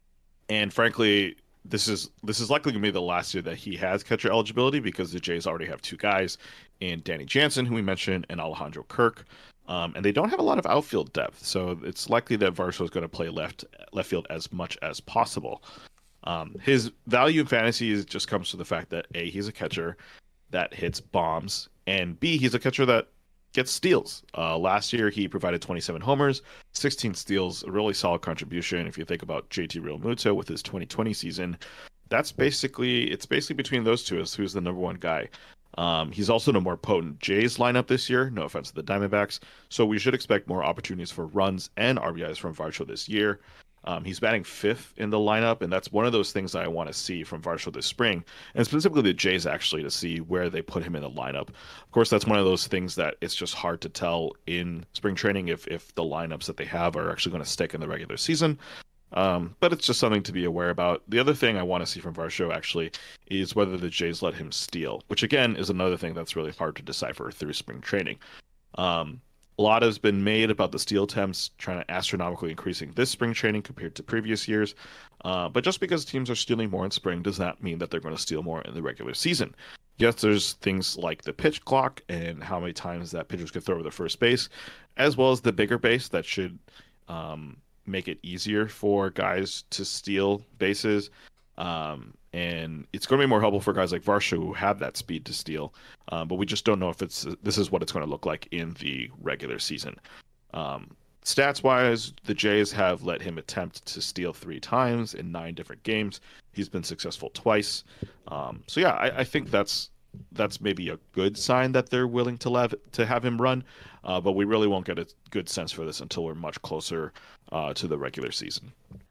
and frankly, this is this is likely going to be the last year that he has catcher eligibility because the Jays already have two guys in Danny Jansen, who we mentioned, and Alejandro Kirk. Um, and they don't have a lot of outfield depth, so it's likely that Varsho is going to play left left field as much as possible. Um, his value in fantasy is, just comes to the fact that A, he's a catcher that hits bombs, and B, he's a catcher that gets steals. Uh, last year, he provided twenty-seven homers, sixteen steals, a really solid contribution. If you think about J T Realmuto with his twenty twenty season, that's basically, it's basically between those two as who's the number one guy. Um, he's also in a more potent Jays lineup this year, no offense to the Diamondbacks, so we should expect more opportunities for runs and R B Is from Varsho this year. Um, he's batting fifth in the lineup, and that's one of those things that I want to see from Varsho this spring, and specifically the Jays, actually, to see where they put him in the lineup. Of course, that's one of those things that it's just hard to tell in spring training if, if the lineups that they have are actually going to stick in the regular season. Um, but it's just something to be aware about. The other thing I want to see from Varsho, actually, is whether the Jays let him steal, which, again, is another thing that's really hard to decipher through spring training. Um, A lot has been made about the steal attempts, trying to astronomically increasing this spring training compared to previous years. Uh, but just because teams are stealing more in spring does not mean that they're going to steal more in the regular season. Yes, there's things like the pitch clock and how many times that pitchers can throw over the first base, as well as the bigger base that should um, make it easier for guys to steal bases. Um, and it's going to be more helpful for guys like Varsho who have that speed to steal. Um, but we just don't know if it's this is what it's going to look like in the regular season. Um, stats wise, the Jays have let him attempt to steal three times in nine different games. He's been successful twice. Um, so yeah, I, I think that's that's maybe a good sign that they're willing to have to have him run. Uh, but we really won't get a good sense for this until we're much closer uh, to the regular season.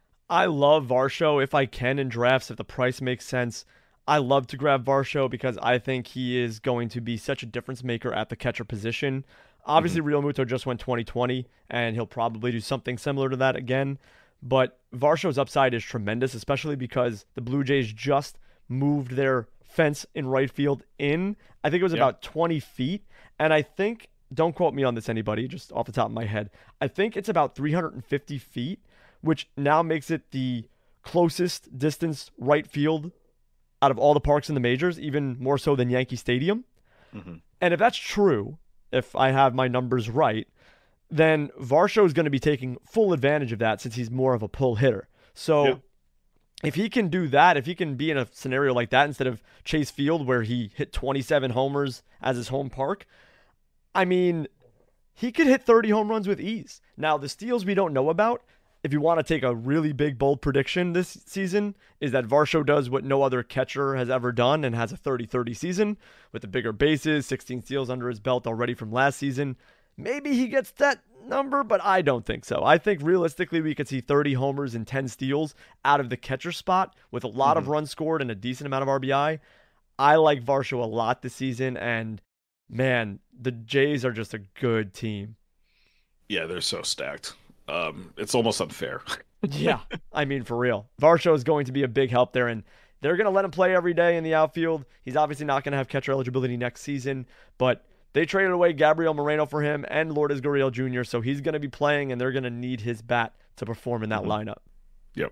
I love Varsho if I can in drafts, if the price makes sense. I love to grab Varsho because I think he is going to be such a difference maker at the catcher position. Obviously, mm-hmm. Realmuto just went twenty twenty, and he'll probably do something similar to that again. But Varsho's upside is tremendous, especially because the Blue Jays just moved their fence in right field in. I think it was yeah. about twenty feet. And I think, don't quote me on this, anybody, just off the top of my head, I think it's about three hundred fifty feet, which now makes it the closest distance right field out of all the parks in the majors, even more so than Yankee Stadium. Mm-hmm. And if that's true, if I have my numbers right, then Varsho is going to be taking full advantage of that since he's more of a pull hitter. So yeah. if he can do that, if he can be in a scenario like that instead of Chase Field where he hit twenty-seven homers as his home park, I mean, he could hit thirty home runs with ease. Now, the steals we don't know about, if you want to take a really big, bold prediction this season, is that Varsho does what no other catcher has ever done and has a thirty thirty season with the bigger bases, sixteen steals under his belt already from last season. Maybe he gets that number, but I don't think so. I think realistically we could see thirty homers and ten steals out of the catcher spot with a lot mm-hmm. of runs scored and a decent amount of R B I. I like Varsho a lot this season, and man, the Jays are just a good team. Yeah, they're so stacked. Um, it's almost unfair. Yeah, I mean, for real. Varsho is going to be a big help there, and they're going to let him play every day in the outfield. He's obviously not going to have catcher eligibility next season, but they traded away Gabriel Moreno for him and Lourdes Gurriel Junior, so he's going to be playing, and they're going to need his bat to perform in that mm-hmm. lineup. Yep.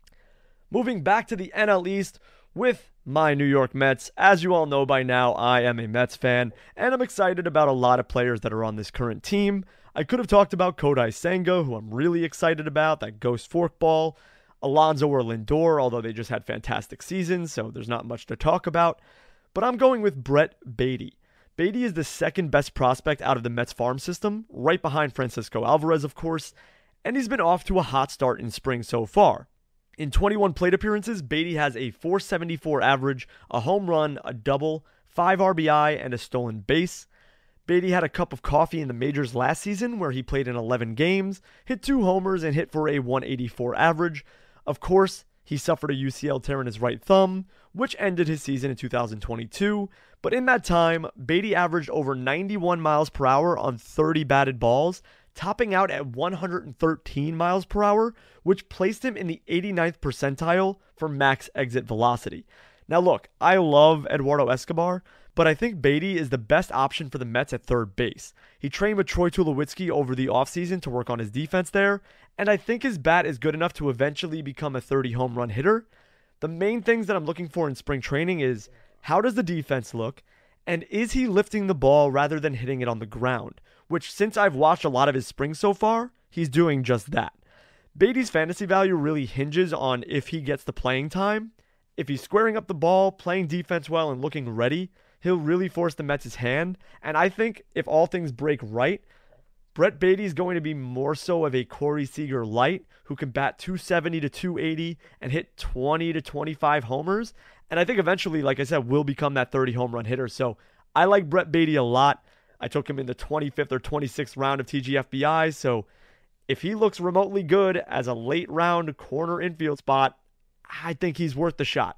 Moving back to the N L East with my New York Mets. As you all know by now, I am a Mets fan, and I'm excited about a lot of players that are on this current team. I could have talked about Kodai Senga, who I'm really excited about, that ghost forkball. Alonso or Lindor, although they just had fantastic seasons, so there's not much to talk about. But I'm going with Brett Baty. Baty is the second best prospect out of the Mets farm system, right behind Francisco Alvarez, of course, and he's been off to a hot start in spring so far. In twenty-one plate appearances, Baty has a four seventy-four average, a home run, a double, five R B I, and a stolen base. Baty had a cup of coffee in the majors last season where he played in eleven games, hit two homers, and hit for a one eighty-four average. Of course, he suffered a U C L tear in his right thumb, which ended his season in two thousand twenty-two, but in that time, Baty averaged over ninety-one miles per hour on thirty batted balls, topping out at one hundred thirteen miles per hour, which placed him in the eighty-ninth percentile for max exit velocity. Now look, I love Eduardo Escobar, but I think Baty is the best option for the Mets at third base. He trained with Troy Tulowitzki over the offseason to work on his defense there, and I think his bat is good enough to eventually become a thirty home run hitter. The main things that I'm looking for in spring training is, how does the defense look, and is he lifting the ball rather than hitting it on the ground? Which, since I've watched a lot of his spring so far, he's doing just that. Baty's fantasy value really hinges on if he gets the playing time. If he's squaring up the ball, playing defense well, and looking ready, he'll really force the Mets' hand. And I think if all things break right, Brett Baty is going to be more so of a Corey Seager light who can bat two seventy to two eighty and hit twenty to twenty-five homers. And I think eventually, like I said, will become that thirty home run hitter. So I like Brett Baty a lot. I took him in the twenty-fifth or twenty-sixth round of T G F B I. So if he looks remotely good as a late round corner infield spot, I think he's worth the shot.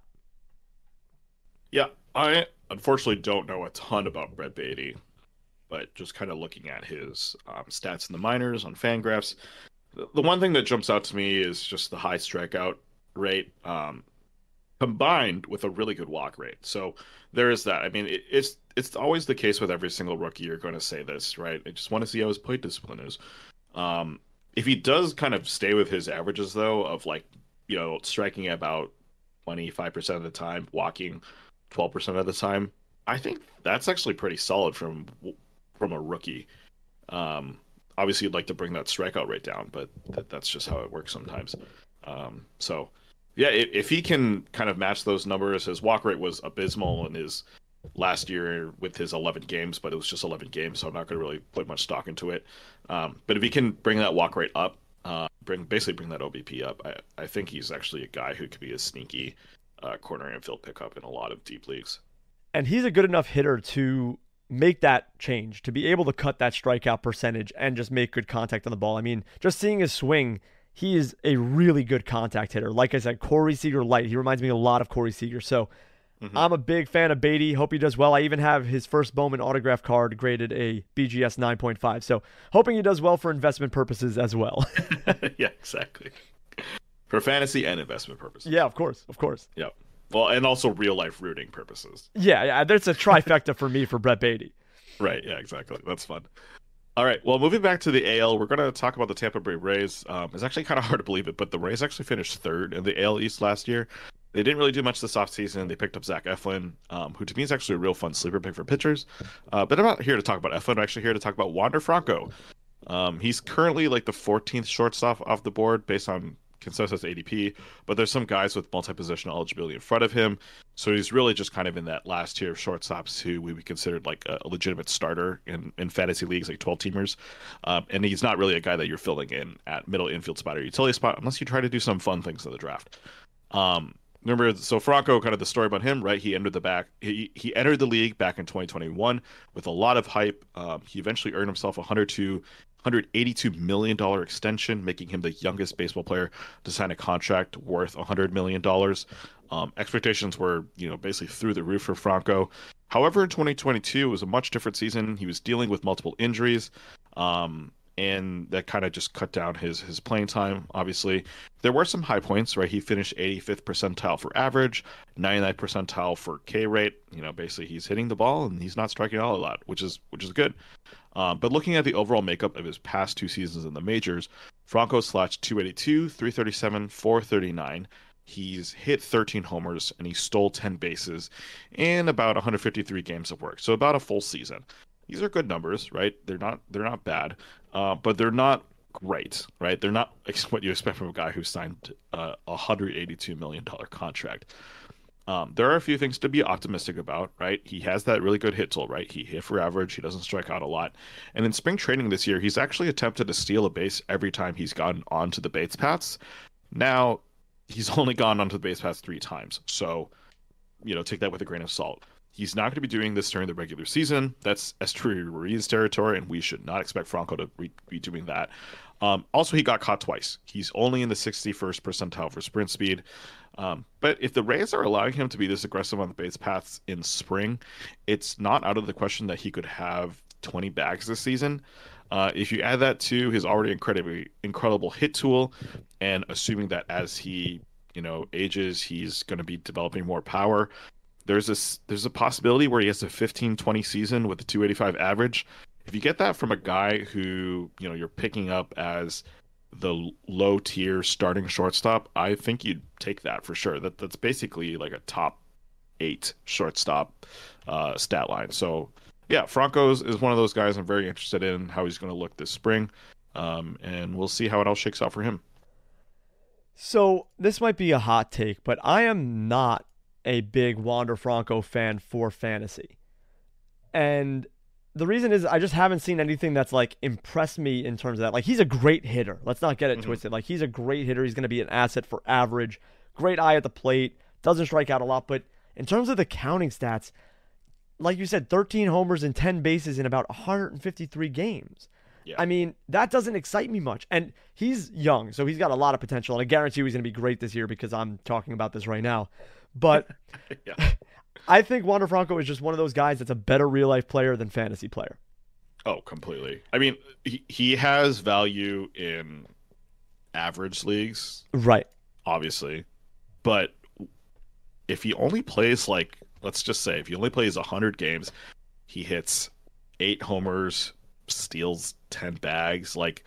Yeah, I unfortunately don't know a ton about Brett Baty, but just kind of looking at his um, stats in the minors on Fangraphs, the, the one thing that jumps out to me is just the high strikeout rate, um, combined with a really good walk rate. So there is that. I mean, it, it's it's always the case with every single rookie. You're going to say this, right? I just want to see how his plate discipline is. Um, if he does kind of stay with his averages, though, of like, you know, striking about twenty-five percent of the time, walking twelve percent of the time, I think that's actually pretty solid from from a rookie. Um, obviously, you'd like to bring that strikeout rate down, but that, that's just how it works sometimes. Um, so, yeah, if, if he can kind of match those numbers, his walk rate was abysmal in his last year with his eleven games, but it was just eleven games, so I'm not going to really put much stock into it. Um, but if he can bring that walk rate up, uh, bring basically bring that O B P up, I, I think he's actually a guy who could be a sneaky uh, corner infield pickup in a lot of deep leagues. And he's a good enough hitter to make that change, to be able to cut that strikeout percentage and just make good contact on the ball. I mean, just seeing his swing, he is a really good contact hitter. Like I said, Corey Seager light. He reminds me a lot of Corey Seager. So mm-hmm. I'm a big fan of Baty. Hope he does well. I even have his first Bowman autograph card graded a B G S nine point five. So hoping he does well for investment purposes as well. Yeah, exactly. For fantasy and investment purposes. Yeah, of course. Of course. Yep. Well, and also real life rooting purposes. Yeah, yeah. There's a trifecta for me for Brett Baty. Right. Yeah, exactly. That's fun. All right. Well, moving back to the A L, we're going to talk about the Tampa Bay Rays. Um, it's actually kind of hard to believe it, but the Rays actually finished third in the A L East last year. They didn't really do much this offseason. They picked up Zach Eflin, um, who to me is actually a real fun sleeper pick for pitchers. Uh, but I'm not here to talk about Eflin. I'm actually here to talk about Wander Franco. Um, he's currently like the fourteenth shortstop off the board based on consensus A D P, but there's some guys with multi-positional eligibility in front of him. So he's really just kind of in that last tier of shortstops who we would consider like a, a legitimate starter in, in fantasy leagues, like twelve teamers. Um, and he's not really a guy that you're filling in at middle infield spot or utility spot unless you try to do some fun things in the draft. Um, remember, so Franco, kind of the story about him, right? He entered the back, he, he entered the league back in twenty twenty-one with a lot of hype. Um, he eventually earned himself a one hundred two one hundred eighty-two million dollars extension, making him the youngest baseball player to sign a contract worth one hundred million dollars. Um, expectations were, you know, basically through the roof for Franco. However, in twenty twenty-two, it was a much different season. He was dealing with multiple injuries, um, and that kind of just cut down his his playing time. Obviously, there were some high points, right? He finished eighty-fifth percentile for average, ninety-ninth percentile for K rate. You know, basically he's hitting the ball and he's not striking out a lot, which is which is good. Um, but looking at the overall makeup of his past two seasons in the majors, Franco slashed two eighty-two, three thirty-seven, four thirty-nine. He's hit thirteen homers and he stole ten bases in about one hundred fifty-three games of work. So about a full season. These are good numbers, right? They're not they're not bad, uh, but they're not great, right? They're not what you expect from a guy who signed uh, a one hundred eighty-two million dollars contract. Um, there are a few things to be optimistic about, right? He has that really good hit tool, right? He hit for average. He doesn't strike out a lot. And in spring training this year, he's actually attempted to steal a base every time he's gotten onto the base paths. Now, he's only gone onto the base paths three times. So, you know, take that with a grain of salt. He's not going to be doing this during the regular season. That's Esteury Ruiz territory, and we should not expect Franco to re- be doing that. Um, also, he got caught twice. He's only in the sixty-first percentile for sprint speed. Um, but if the Rays are allowing him to be this aggressive on the base paths in spring, it's not out of the question that he could have twenty bags this season. Uh, if you add that to his already incredibly incredible hit tool, and assuming that as he you know ages, he's going to be developing more power. There's a, there's a possibility where he has a fifteen twenty season with a two eighty-five average. If you get that from a guy who, you know, you're picking up as the low tier starting shortstop, I think you'd take that for sure. That that's basically like a top eight shortstop uh, stat line. So yeah, Franco's is one of those guys I'm very interested in how he's going to look this spring. Um, and we'll see how it all shakes out for him. So this might be a hot take, but I am not a big Wander Franco fan for fantasy. And the reason is I just haven't seen anything that's like impressed me in terms of that. Like, he's a great hitter. Let's not get it mm-hmm. twisted. Like, he's a great hitter. He's going to be an asset for average. Great eye at the plate. Doesn't strike out a lot. But in terms of the counting stats, like you said, thirteen homers and ten bases in about one hundred fifty-three games. Yeah. I mean, that doesn't excite me much. And he's young, so he's got a lot of potential. And I guarantee you he's going to be great this year because I'm talking about this right now. But yeah. I think Wander Franco is just one of those guys that's a better real-life player than fantasy player. Oh, completely. I mean, he, he has value in average leagues. Right. Obviously. But if he only plays, like, let's just say, if he only plays one hundred games, he hits eight homers, steals ten bags. Like,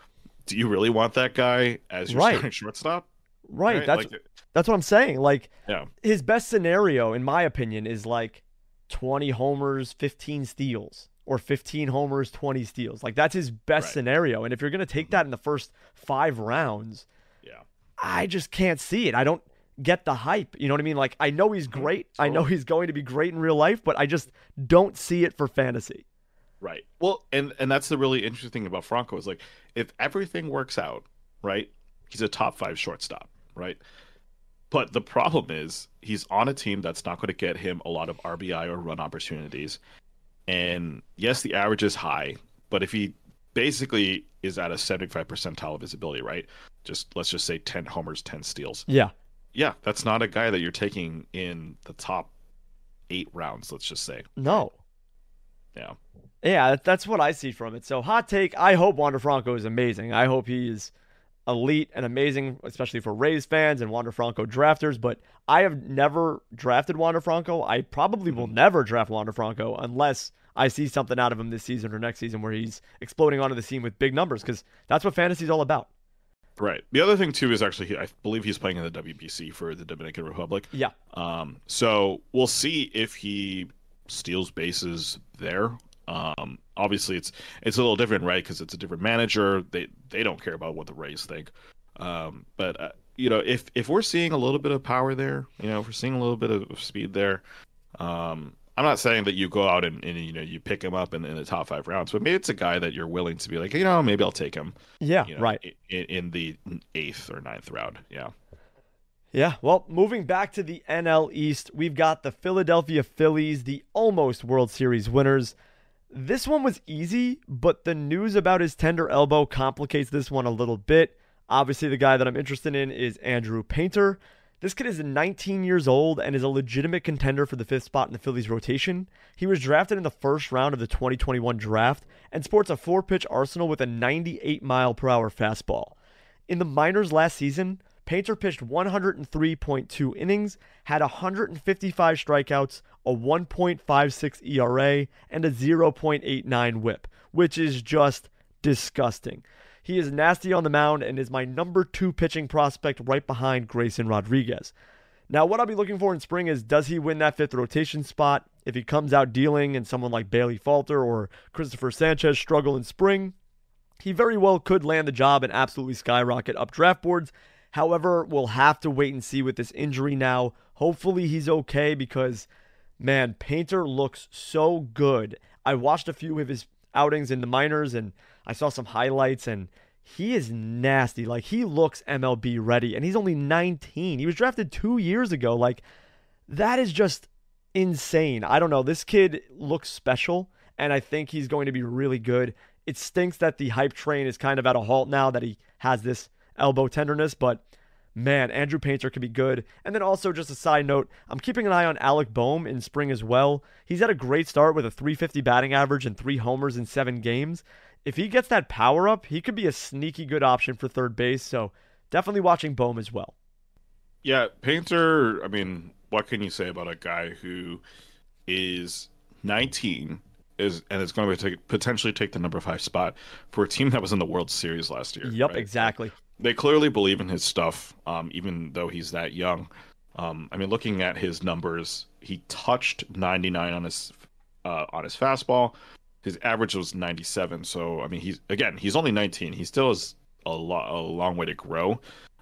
do you really want that guy as your right. starting shortstop? Right. right? That's... Like, That's what I'm saying. Like, yeah. his best scenario, in my opinion, is like twenty homers, fifteen steals, or fifteen homers, twenty steals. Like, that's his best right. scenario. And if you're going to take that in the first five rounds, yeah, I just can't see it. I don't get the hype. You know what I mean? Like, I know he's great. Totally. I know he's going to be great in real life, but I just don't see it for fantasy. Right. Well, and, and that's the really interesting thing about Franco is, like, if everything works out, right, he's a top five shortstop, right? But the problem is he's on a team that's not going to get him a lot of R B I or run opportunities. And yes, the average is high, but if he basically is at a seventy-five percentile of his ability, right? Just let's just say ten homers, ten steals. Yeah. Yeah, that's not a guy that you're taking in the top eight rounds, let's just say. No. Yeah. Yeah, that's what I see from it. So hot take, I hope Wander Franco is amazing. I hope he is elite and amazing, especially for Rays fans and Wander Franco drafters, but I have never drafted Wander Franco. I probably will never draft Wander Franco unless I see something out of him this season or next season where he's exploding onto the scene with big numbers, because that's what fantasy is all about. Right. The other thing, too, is actually, I believe he's playing in the W B C for the Dominican Republic. Yeah. Um. So we'll see if he steals bases there. Um, obviously it's it's a little different, right? Because it's a different manager. They they don't care about what the Rays think. Um, but uh, you know, if if we're seeing a little bit of power there, you know, if we're seeing a little bit of speed there, um, I'm not saying that you go out and, and you know you pick him up in, in the top five rounds, but maybe it's a guy that you're willing to be like, you know, maybe I'll take him. Yeah, you know, right. In, in the eighth or ninth round. Yeah. Yeah, well, moving back to the N L East, we've got the Philadelphia Phillies, the almost World Series winners. This one was easy, but the news about his tender elbow complicates this one a little bit. Obviously, the guy that I'm interested in is Andrew Painter. This kid is nineteen years old and is a legitimate contender for the fifth spot in the Phillies rotation. He was drafted in the first round of the twenty twenty-one draft and sports a four-pitch arsenal with a ninety-eight mile per hour fastball. In the minors last season, Painter pitched one hundred three point two innings, had one hundred fifty-five strikeouts, a one point five six E R A, and a zero point eight nine whip, which is just disgusting. He is nasty on the mound and is my number two pitching prospect right behind Grayson Rodriguez. Now, what I'll be looking for in spring is, does he win that fifth rotation spot? If he comes out dealing and someone like Bailey Falter or Christopher Sanchez struggle in spring, he very well could land the job and absolutely skyrocket up draft boards. However, we'll have to wait and see with this injury now. Hopefully he's okay because, man, Painter looks so good. I watched a few of his outings in the minors and I saw some highlights and he is nasty. Like, he looks M L B ready and he's only nineteen. He was drafted two years ago. Like, that is just insane. I don't know. This kid looks special and I think he's going to be really good. It stinks that the hype train is kind of at a halt now that he has this elbow tenderness, but man, Andrew Painter could be good. And then also, just a side note, I'm keeping an eye on Alec Boehm in spring as well. He's had a great start with a three fifty batting average and three homers in seven games. If he gets that power up, he could be a sneaky good option for third base. So definitely watching Boehm as well. Yeah, Painter, I mean, what can you say about a guy who is nineteen is and is going to take, potentially take the number five spot for a team that was in the World Series last year? Yep, right? exactly. They clearly believe in his stuff, um, even though he's that young. Um, I mean, looking at his numbers, he touched ninety-nine on his uh, on his fastball. His average was ninety-seven. So, I mean, he's again, he's only nineteen. He still has a, lo- a long way to grow.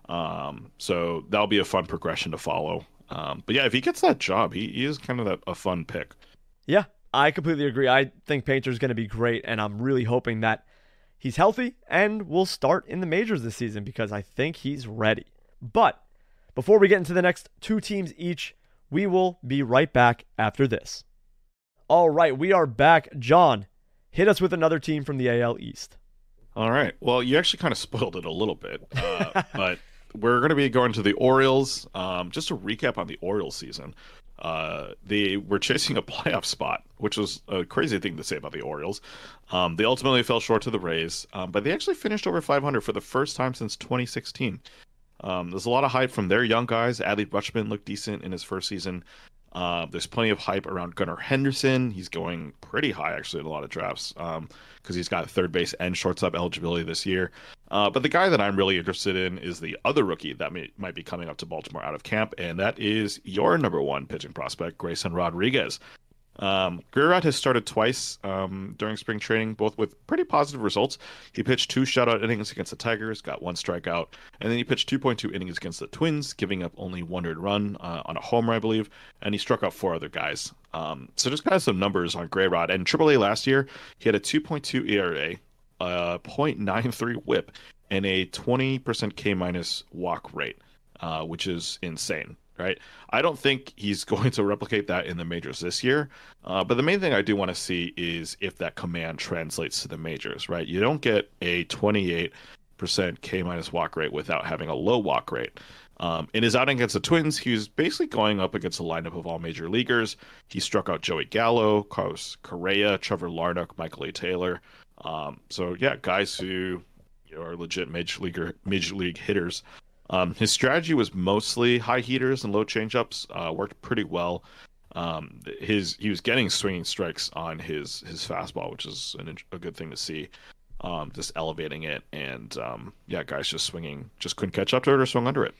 Um, so that'll be a fun progression to follow. Um, but yeah, if he gets that job, he, he is kind of a, a fun pick. Yeah, I completely agree. I think Painter's going to be great, and I'm really hoping that he's healthy and will start in the majors this season because I think he's ready. But before we get into the next two teams each, we will be right back after this. All right, we are back. John, hit us with another team from the A L East. All right. Well, you actually kind of spoiled it a little bit, uh, but we're going to be going to the Orioles. Um, just a recap on the Orioles season. Uh, they were chasing a playoff spot, which was a crazy thing to say about the Orioles. Um, they ultimately fell short to the Rays, um, but they actually finished over five hundred for the first time since twenty sixteen. Um, there's a lot of hype from their young guys. Adley Rutschman looked decent in his first season. Uh, there's plenty of hype around Gunnar Henderson. He's going pretty high, actually, in a lot of drafts because um, he's got third base and shortstop eligibility this year. Uh, but the guy that I'm really interested in is the other rookie that may, might be coming up to Baltimore out of camp, and that is your number one pitching prospect, Grayson Rodriguez. Um, Guerrero has started twice um, during spring training, both with pretty positive results. He pitched two shutout innings against the Tigers, got one strikeout, and then he pitched two point two innings against the Twins, giving up only one earned run uh, on a homer, I believe, and he struck out four other guys. Um, so just kind of some numbers on Gray Rod. And triple A last year, he had a two point two E R A, a point nine three whip, and a twenty percent K minus walk rate, uh, which is insane. Right, I don't think he's going to replicate that in the majors this year. Uh, but the main thing I do want to see is if that command translates to the majors. Right, you don't get a twenty-eight percent K minus walk rate without having a low walk rate. Um, in his outing against the Twins, he was basically going up against a lineup of all major leaguers. He struck out Joey Gallo, Carlos Correa, Trevor Larnach, Michael A. Taylor. Um, so yeah, guys who you know, are legit major leaguer, major league hitters. Um, his strategy was mostly high heaters and low changeups. Uh, worked pretty well. Um, his he was getting swinging strikes on his his fastball, which is an, a good thing to see. Um, just elevating it, and um, yeah, guys just swinging, just couldn't catch up to it or swung under it.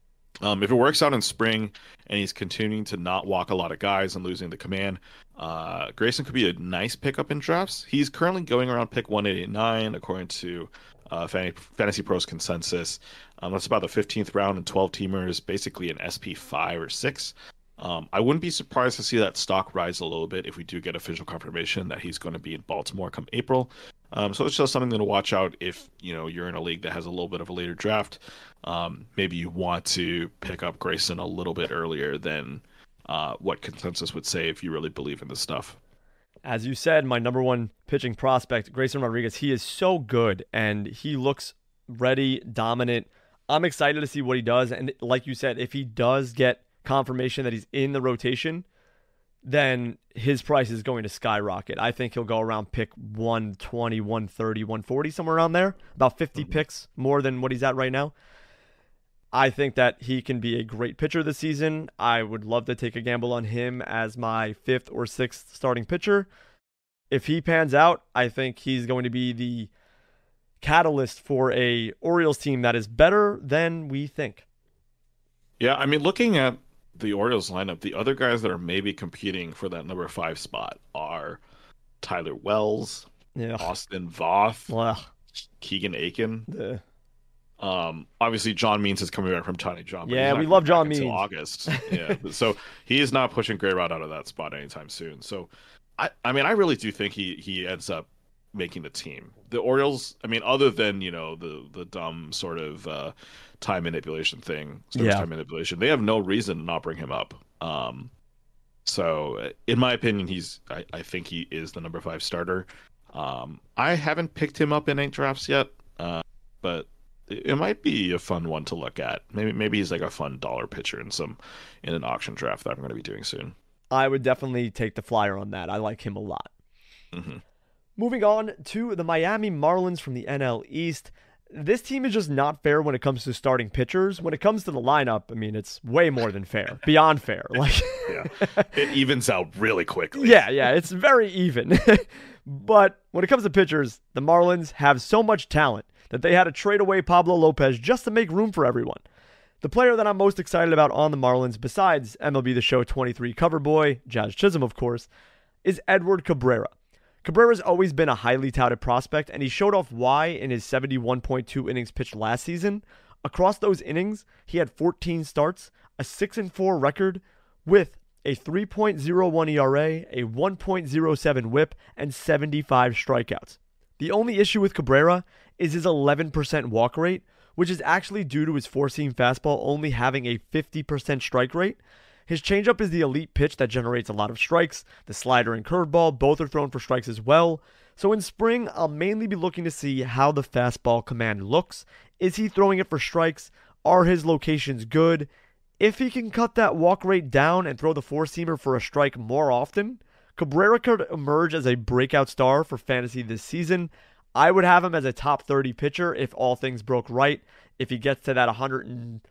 Um, if it works out in spring and he's continuing to not walk a lot of guys and losing the command, uh, Grayson could be a nice pickup in drafts. He's currently going around pick one eighty-nine according to uh, Fantasy Pros consensus. Um, that's about the fifteenth round and twelve teamers, basically an S P five or six. Um, I wouldn't be surprised to see that stock rise a little bit if we do get official confirmation that he's going to be in Baltimore come April. Um, so it's just something to watch out if you know you're in a league that has a little bit of a later draft. Um, maybe you want to pick up Grayson a little bit earlier than uh, what consensus would say if you really believe in this stuff. As you said, my number one pitching prospect, Grayson Rodriguez, he is so good and he looks ready, dominant. I'm excited to see what he does. And like you said, if he does get confirmation that he's in the rotation, then his price is going to skyrocket. I think he'll go around pick one twenty, one thirty, one forty, somewhere around there. About fifty mm-hmm. picks more than what he's at right now. I think that he can be a great pitcher this season. I would love to take a gamble on him as my fifth or sixth starting pitcher. If he pans out, I think he's going to be the catalyst for a Orioles team that is better than we think. Yeah, I mean, looking at the Orioles lineup, the other guys that are maybe competing for that number five spot are Tyler Wells, yeah. Austin Voth, well, Keegan Aiken. Yeah. Um, obviously, John Means is coming back from Tiny John. But yeah, we love John Means. Until August. Yeah, so he is not pushing Gray Rod out of that spot anytime soon. So, I, I mean, I really do think he he ends up making the team. The Orioles, I mean, other than, you know, the the dumb sort of uh, time manipulation thing, yeah. time manipulation, they have no reason to not bring him up. Um, so, in my opinion, he's I, I think he is the number five starter. Um, I haven't picked him up in eight drafts yet, uh, but it might be a fun one to look at. Maybe maybe he's like a fun dollar pitcher in some in an auction draft that I'm going to be doing soon. I would definitely take the flyer on that. I like him a lot. Mm-hmm. Moving on to the Miami Marlins from the N L East. This team is just not fair when it comes to starting pitchers. When it comes to the lineup, I mean, it's way more than fair. Beyond fair. Like, yeah. It evens out really quickly. Yeah, yeah, it's very even. But when it comes to pitchers, the Marlins have so much talent that they had to trade away Pablo Lopez just to make room for everyone. The player that I'm most excited about on the Marlins, besides M L B The Show twenty-three cover boy, Jazz Chisholm, of course, is Edward Cabrera. Cabrera's always been a highly touted prospect, and he showed off why in his seventy-one point two innings pitched last season. Across those innings, he had fourteen starts, a six and four record, with a three point oh one E R A, a one point oh seven whip, and seventy-five strikeouts. The only issue with Cabrera is his eleven percent walk rate, which is actually due to his four-seam fastball only having a fifty percent strike rate. His changeup is the elite pitch that generates a lot of strikes. The slider and curveball both are thrown for strikes as well. So in spring, I'll mainly be looking to see how the fastball command looks. Is he throwing it for strikes? Are his locations good? If he can cut that walk rate down and throw the four-seamer for a strike more often, Cabrera could emerge as a breakout star for fantasy this season. I would have him as a top thirty pitcher if all things broke right. If he gets to that one hundred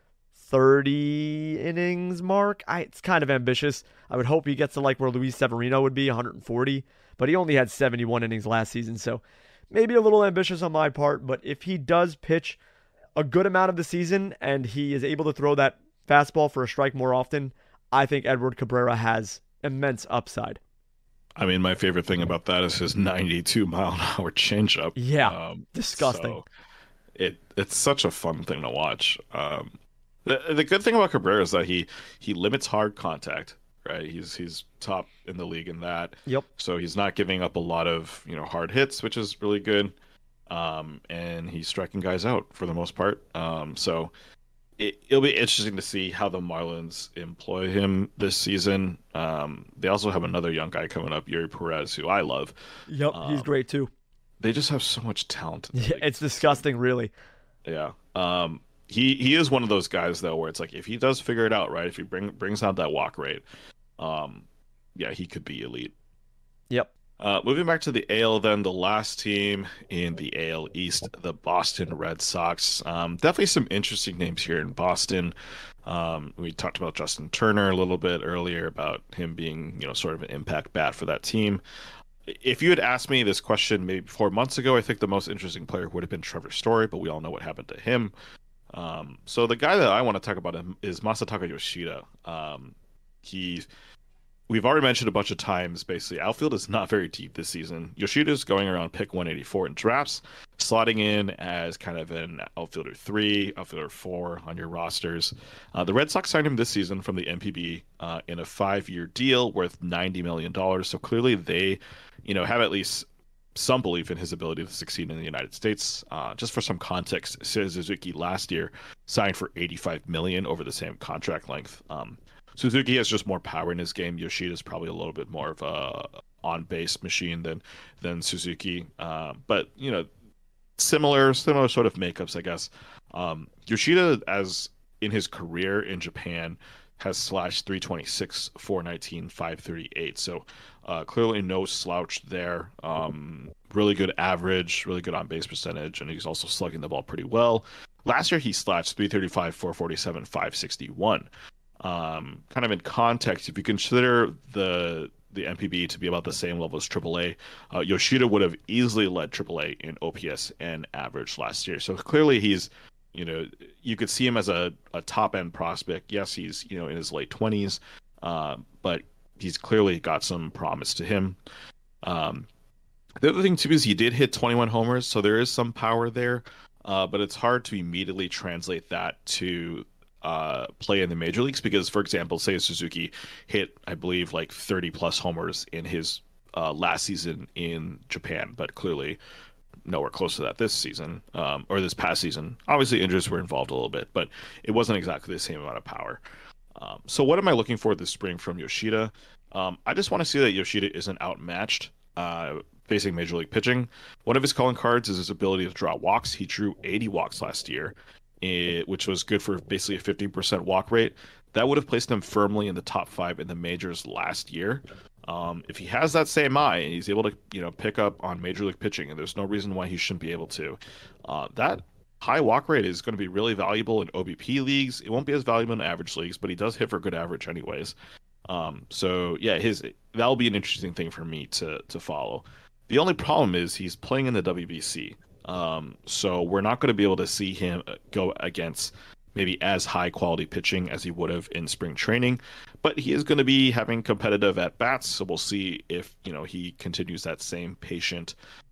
thirty innings mark, I, it's kind of ambitious. I would hope he gets to like where Luis Severino would be, one hundred forty. But he only had seventy-one innings last season, so maybe a little ambitious on my part. But if he does pitch a good amount of the season and he is able to throw that fastball for a strike more often, I think Edward Cabrera has immense upside. I mean, my favorite thing about that is his ninety-two mile an hour changeup. Yeah, um, disgusting. So it it's such a fun thing to watch. Um, the the good thing about Cabrera is that he he limits hard contact. Right, he's he's top in the league in that. Yep. So he's not giving up a lot of you know hard hits, which is really good. Um, and he's striking guys out for the most part. Um, so. It, it'll be interesting to see how the Marlins employ him this season. Um, they also have another young guy coming up, Yuri Perez, who I love. Yep, um, he's great too. They just have so much talent. Yeah, it's disgusting, really. Yeah. Um, he he is one of those guys though, where it's like if he does figure it out, right? If he bring brings out that walk rate, um, yeah, he could be elite. Yep. Uh, moving back to the A L, then the last team in the A L East, the Boston Red Sox. Um, definitely some interesting names here in Boston. Um, we talked about Justin Turner a little bit earlier about him being, you know, sort of an impact bat for that team. If you had asked me this question maybe four months ago, I think the most interesting player would have been Trevor Story, but we all know what happened to him. Um, so the guy that I want to talk about him is Masataka Yoshida. Um, he. We've already mentioned a bunch of times, basically, outfield is not very deep this season. Yoshida's going around pick one eighty-four in drafts, slotting in as kind of an outfielder three, outfielder four on your rosters. Uh, the Red Sox signed him this season from the M P B uh, in a five-year deal worth ninety million dollars. So clearly they, you know, have at least some belief in his ability to succeed in the United States. Uh, just for some context, Seiya Suzuki last year signed for eighty-five million dollars over the same contract length. Um, Suzuki has just more power in his game. Yoshida's probably a little bit more of a on-base machine than than Suzuki. Uh, but, you know, similar similar sort of makeups, I guess. Um, Yoshida, as in his career in Japan, has slashed three twenty-six, four nineteen, five thirty-eight. So uh, clearly no slouch there. Um, really good average, really good on base percentage, and he's also slugging the ball pretty well. Last year he slashed three thirty-five, four forty-seven, five sixty-one. Um, kind of in context, if you consider the the M P B to be about the same level as triple A, uh, Yoshida would have easily led triple A in O P S and average last year. So clearly he's, you know, you could see him as a, a top end prospect. Yes, he's, you know, in his late twenties, uh, but he's clearly got some promise to him. Um, the other thing too is he did hit twenty-one homers, so there is some power there, uh, but it's hard to immediately translate that to uh play in the major leagues because, for example, Seiya Suzuki hit, I believe, like thirty plus homers in his uh last season in Japan, but clearly nowhere close to that this season, um or this past season. Obviously injuries were involved a little bit, but it wasn't exactly the same amount of power. Um so what am I looking for this spring from Yoshida? um I just want to see that Yoshida isn't outmatched uh facing major league pitching. One of his calling cards is his ability to draw walks. He drew eighty walks last year, it, which was good for basically a fifty percent walk rate. That would have placed him firmly in the top five in the majors last year. Um, if he has that same eye and he's able to, you know, pick up on major league pitching, and there's no reason why he shouldn't be able to, uh, that high walk rate is going to be really valuable in O B P leagues. It won't be as valuable in average leagues, but he does hit for good average anyways. Um, so yeah, his that'll be an interesting thing for me to to follow. The only problem is he's playing in the W B C. Um, so we're not going to be able to see him go against maybe as high quality pitching as he would have in spring training, but he is going to be having competitive at bats. So we'll see if, you know, he continues that same patient,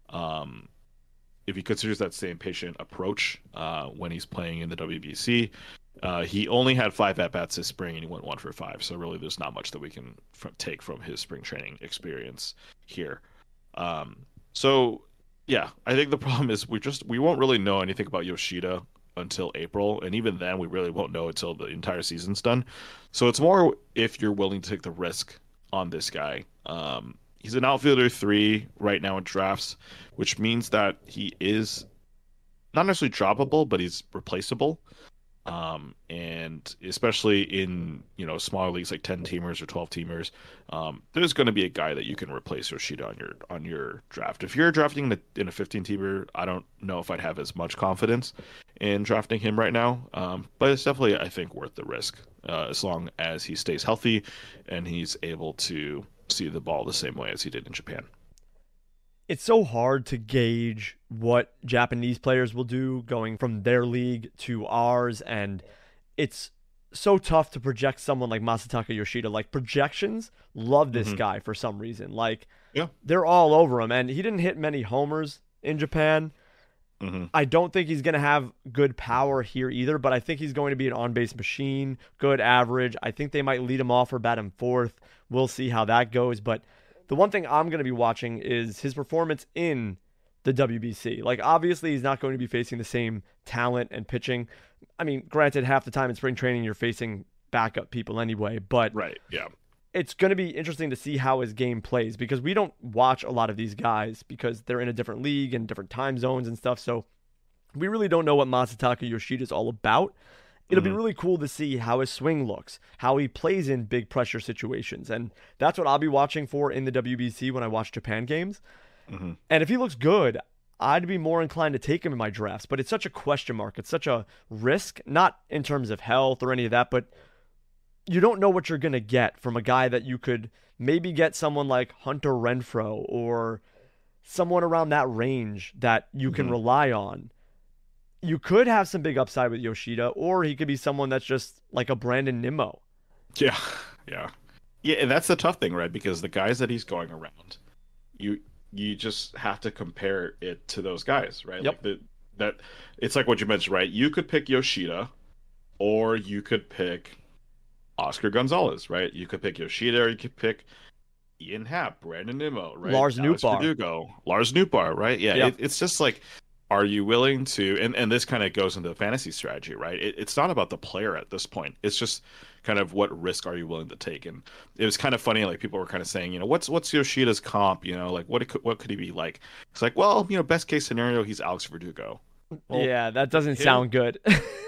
um, if he considers that same patient approach, uh, when he's playing in the W B C. Uh, he only had five at bats this spring and he went one for five. So really there's not much that we can f- take from his spring training experience here. Um, so yeah, I think the problem is we just we won't really know anything about Yoshida until April, and even then we really won't know until the entire season's done. So it's more if you're willing to take the risk on this guy. Um, he's an outfielder three right now in drafts, which means that he is not necessarily droppable, but he's replaceable. Um, and especially in, you know, smaller leagues like ten teamers or twelve teamers, um, there's going to be a guy that you can replace Yoshida on your on your draft. If you're drafting in a, in a fifteen teamer, I don't know if I'd have as much confidence in drafting him right now. Um, but it's definitely, I think, worth the risk, uh, as long as he stays healthy and he's able to see the ball the same way as he did in Japan. It's so hard to gauge what Japanese players will do going from their league to ours, and it's so tough to project someone like Masataka Yoshida. Like, projections love this Mm-hmm. guy for some reason. Like, Yeah. they're all over him, and he didn't hit many homers in Japan. Mm-hmm. I don't think he's going to have good power here either, but I think he's going to be an on-base machine, good average. I think they might lead him off or bat him fourth. We'll see how that goes, but the one thing I'm going to be watching is his performance in the W B C. Like, obviously, he's not going to be facing the same talent and pitching. I mean, granted, half the time in spring training, you're facing backup people anyway, but Right. Yeah. it's going to be interesting to see how his game plays because we don't watch a lot of these guys because they're in a different league and different time zones and stuff. So we really don't know what Masataka Yoshida is all about. It'll Mhm. be really cool to see how his swing looks, how he plays in big pressure situations. And that's what I'll be watching for in the W B C when I watch Japan games. Mm-hmm. And if he looks good, I'd be more inclined to take him in my drafts. But it's such a question mark. It's such a risk, not in terms of health or any of that, but you don't know what you're going to get from a guy that you could maybe get someone like Hunter Renfroe or someone around that range that you can Mhm. rely on. You could have some big upside with Yoshida, or he could be someone that's just like a Brandon Nimmo. Yeah, yeah, yeah. And that's the tough thing, right? Because the guys that he's going around, you you just have to compare it to those guys, right? Yep. Like the, that it's like what you mentioned, right? You could pick Yoshida, or you could pick Oscar Gonzalez, right? You could pick Yoshida, or you could pick Ian Happ, Brandon Nimmo, right? Lars Alex Nootbaar. Verdugo, Lars Nootbaar, right? Yeah, Yeah. It, it's just like are you willing to, and, and this kind of goes into the fantasy strategy, right? It, it's not about the player at this point. It's just kind of what risk are you willing to take? And it was kind of funny, like people were kind of saying, you know, what's what's Yoshida's comp? You know, like what it could, what could he be like? It's like, well, you know, best case scenario, he's Alex Verdugo. Well, yeah, that doesn't him, sound good.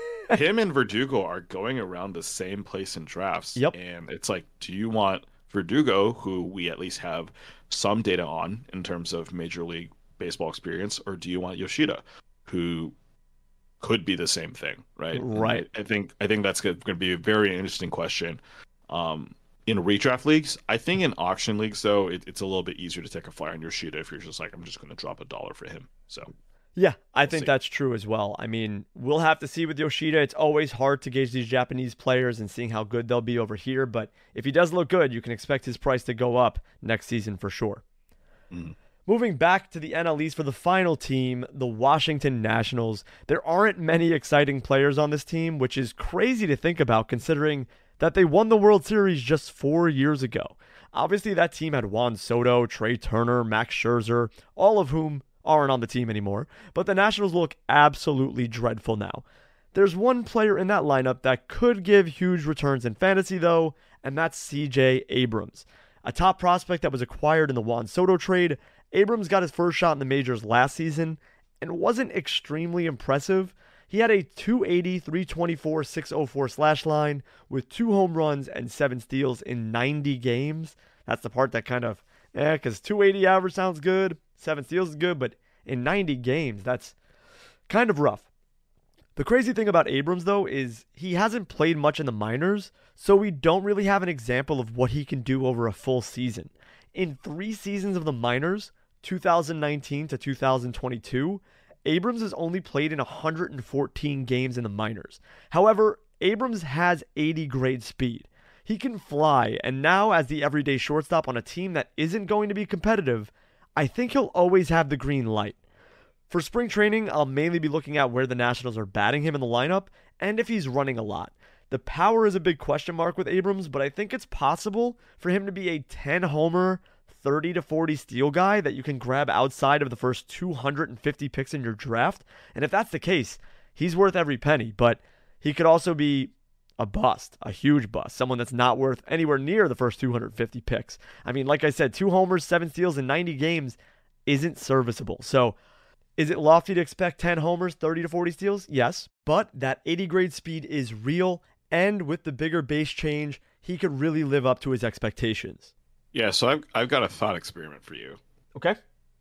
him and Verdugo are going around the same place in drafts. Yep. And it's like, do you want Verdugo, who we at least have some data on in terms of Major League Baseball experience, or do you want Yoshida, who could be the same thing, right? Right. I, I think I think that's going to be a very interesting question. Um, in redraft leagues, I think in auction leagues though, it, it's a little bit easier to take a flyer on Yoshida if you're just like, I'm just going to drop a dollar for him. So. Yeah, I We'll think see. that's true as well. I mean, we'll have to see with Yoshida. It's always hard to gauge these Japanese players and seeing how good they'll be over here. But if he does look good, you can expect his price to go up next season for sure. Mm. Moving back to the N L East for the final team, the Washington Nationals. There aren't many exciting players on this team, which is crazy to think about considering that they won the World Series just four years ago. Obviously, that team had Juan Soto, Trey Turner, Max Scherzer, all of whom aren't on the team anymore, but the Nationals look absolutely dreadful now. There's one player in that lineup that could give huge returns in fantasy, though, and that's C J Abrams. A top prospect that was acquired in the Juan Soto trade, Abrams got his first shot in the majors last season and wasn't extremely impressive. He had a two eighty, three twenty-four, six oh four slash line with two home runs and seven steals in ninety games. That's the part that kind of, eh, because two eighty average sounds good. Seven steals is good, but in ninety games, that's kind of rough. The crazy thing about Abrams, though, is he hasn't played much in the minors, so we don't really have an example of what he can do over a full season. In three seasons of the minors, two thousand nineteen to two thousand twenty-two, Abrams has only played in one hundred fourteen games in the minors. However, Abrams has eighty grade speed. He can fly, and now as the everyday shortstop on a team that isn't going to be competitive, I think he'll always have the green light. For spring training, I'll mainly be looking at where the Nationals are batting him in the lineup and if he's running a lot. The power is a big question mark with Abrams, but I think it's possible for him to be a ten homer, thirty to forty steal guy that you can grab outside of the first two hundred fifty picks in your draft. And if that's the case, he's worth every penny, but he could also be a bust, a huge bust, someone that's not worth anywhere near the first two hundred fifty picks. I mean, like I said, two homers, seven steals in ninety games isn't serviceable. So is it lofty to expect ten homers, thirty to forty steals? Yes, but that eighty grade speed is real, and with the bigger base change, he could really live up to his expectations. Yeah, so I've I've got a thought experiment for you. Okay.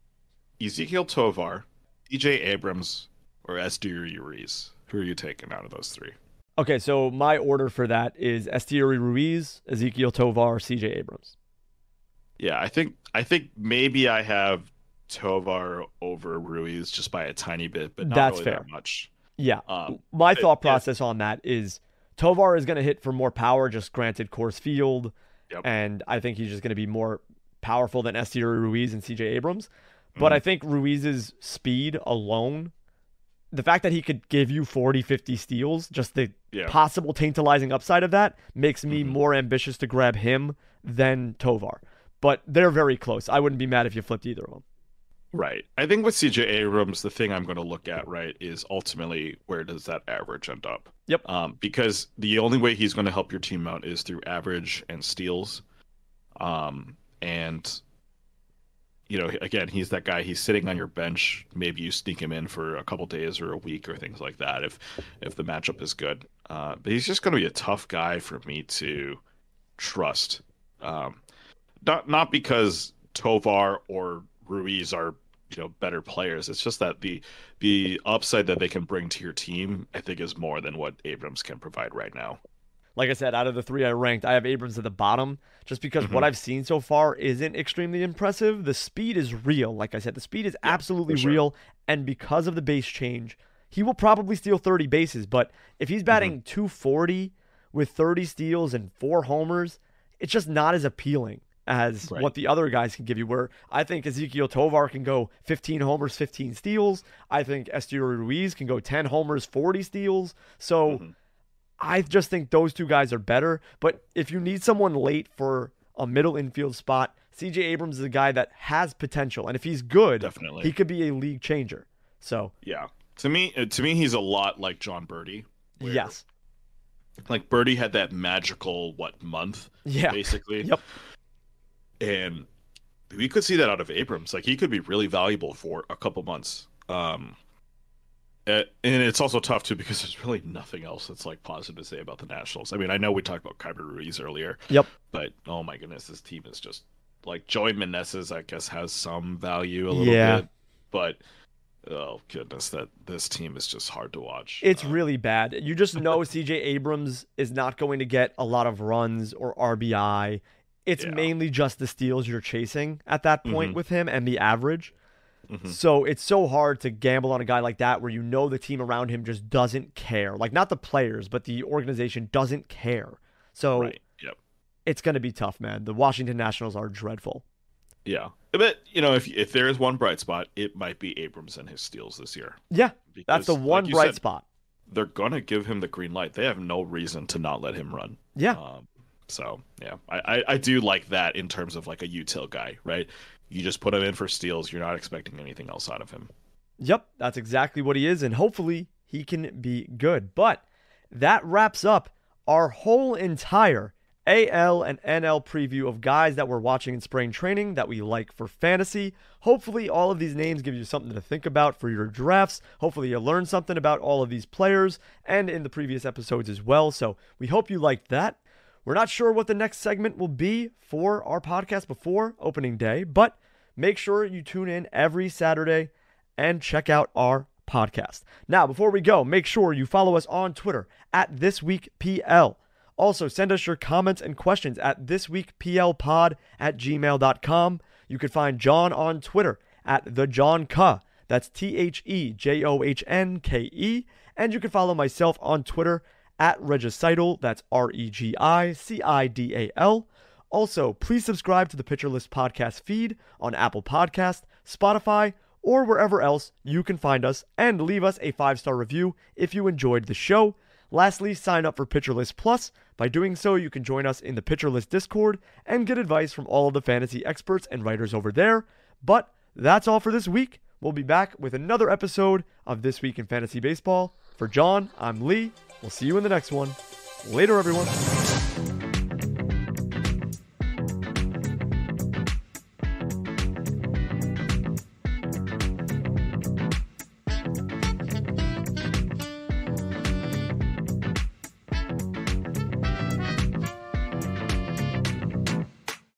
Ezekiel Tovar, D J Abrams, or Esteury Ruiz. Who are you taking out of those three? Okay, so my order for that is Esteury Ruiz, Ezekiel Tovar, C J Abrams. Yeah, I think I think maybe I have Tovar over Ruiz just by a tiny bit, but not That's really fair. that much. Yeah, Um, my it- thought it- process on that is Tovar is going to hit for more power, just granted Coors Field, Yep. and I think he's just going to be more powerful than Esteury Ruiz and C J Abrams. But Mhm. I think Ruiz's speed alone, the fact that he could give you forty, fifty steals, just the Yeah. possible tantalizing upside of that makes me Mhm. more ambitious to grab him than Tovar. But they're very close. I wouldn't be mad if you flipped either of them. Right. I think with C J Abrams, the thing I'm going to look at, right, is ultimately where does that average end up? Yep. Um, because the only way he's going to help your team out is through average and steals. Um, and, you know, again, he's that guy. He's sitting on your bench. Maybe you sneak him in for a couple days or a week or things like that if if the matchup is good. Uh, but he's just going to be a tough guy for me to trust. Um, not not because Tovar or Ruiz are, you know, better players. It's just that the the upside that they can bring to your team, I think, is more than what Abrams can provide right now. Like I said, out of the three I ranked, I have Abrams at the bottom just because Mhm. what I've seen so far isn't extremely impressive. The speed is real. Like I said, the speed is absolutely for sure. real. And because of the base change, he will probably steal thirty bases. But if he's batting two forty with thirty steals and four homers, it's just not as appealing as Right. what the other guys can give you. Where I think Ezekiel Tovar can go fifteen homers, fifteen steals. I think Esteury Ruiz can go ten homers, forty steals. So Mhm. I just think those two guys are better. But if you need someone late for a middle infield spot, C J Abrams is a guy that has potential. And if he's good, Definitely. he could be a league changer. So yeah, to me, uh, to me, he's a lot like John Birdie. where, yes, Like Birdie had that magical what month, yeah, basically. yep, And we could see that out of Abrams. Like he could be really valuable for a couple months. Um, uh, and it's also tough too because there's really nothing else that's like positive to say about the Nationals. I mean, I know we talked about Kyber Ruiz earlier, yep. but oh my goodness, this team is just like Joey Meneses. I guess has some value a little Yeah. bit, but oh goodness, that this team is just hard to watch. It's Um, really bad. You just know C J Abrams is not going to get a lot of runs or R B I. It's Yeah. mainly just the steals you're chasing at that point Mhm. with him and the average. mhm. So it's so hard to gamble on a guy like that where you know the team around him just doesn't care. Like not the players, but the organization doesn't care. So Right. Yep. it's going to be tough, man. The Washington Nationals are dreadful. Yeah. But you know, if if there is one bright spot, it might be Abrams and his steals this year. Yeah, Because, that's the one like you bright said, spot. they're gonna give him the green light. They have no reason to not let him run. Yeah. Um, so yeah, I, I I do like that in terms of like a util guy, right? You just put him in for steals. You're not expecting anything else out of him. Yep, that's exactly what he is, and hopefully he can be good. But that wraps up our whole entire A L and N L preview of guys that we're watching in spring training that we like for fantasy. Hopefully all of these names give you something to think about for your drafts. Hopefully you learned something about all of these players and in the previous episodes as well. So we hope you liked that. We're not sure what the next segment will be for our podcast before opening day, but make sure you tune in every Saturday and check out our podcast. Now, before we go, make sure you follow us on Twitter at ThisWeekPL. Also, send us your comments and questions at thisweekplpod at gmail dot com. You can find John on Twitter at TheJohnK. That's T H E J O H N K E. And you can follow myself on Twitter at Regicidal. That's R E G I C I D A L. Also, please subscribe to the Pitcher List podcast feed on Apple Podcast, Spotify, or wherever else you can find us, and leave us a five-star review if you enjoyed the show. Lastly, sign up for Pitcher List Plus. By doing so, you can join us in the Pitcher List Discord and get advice from all of the fantasy experts and writers over there. But that's all for this week. We'll be back with another episode of This Week in Fantasy Baseball. For John, I'm Lee. We'll see you in the next one. Later, everyone.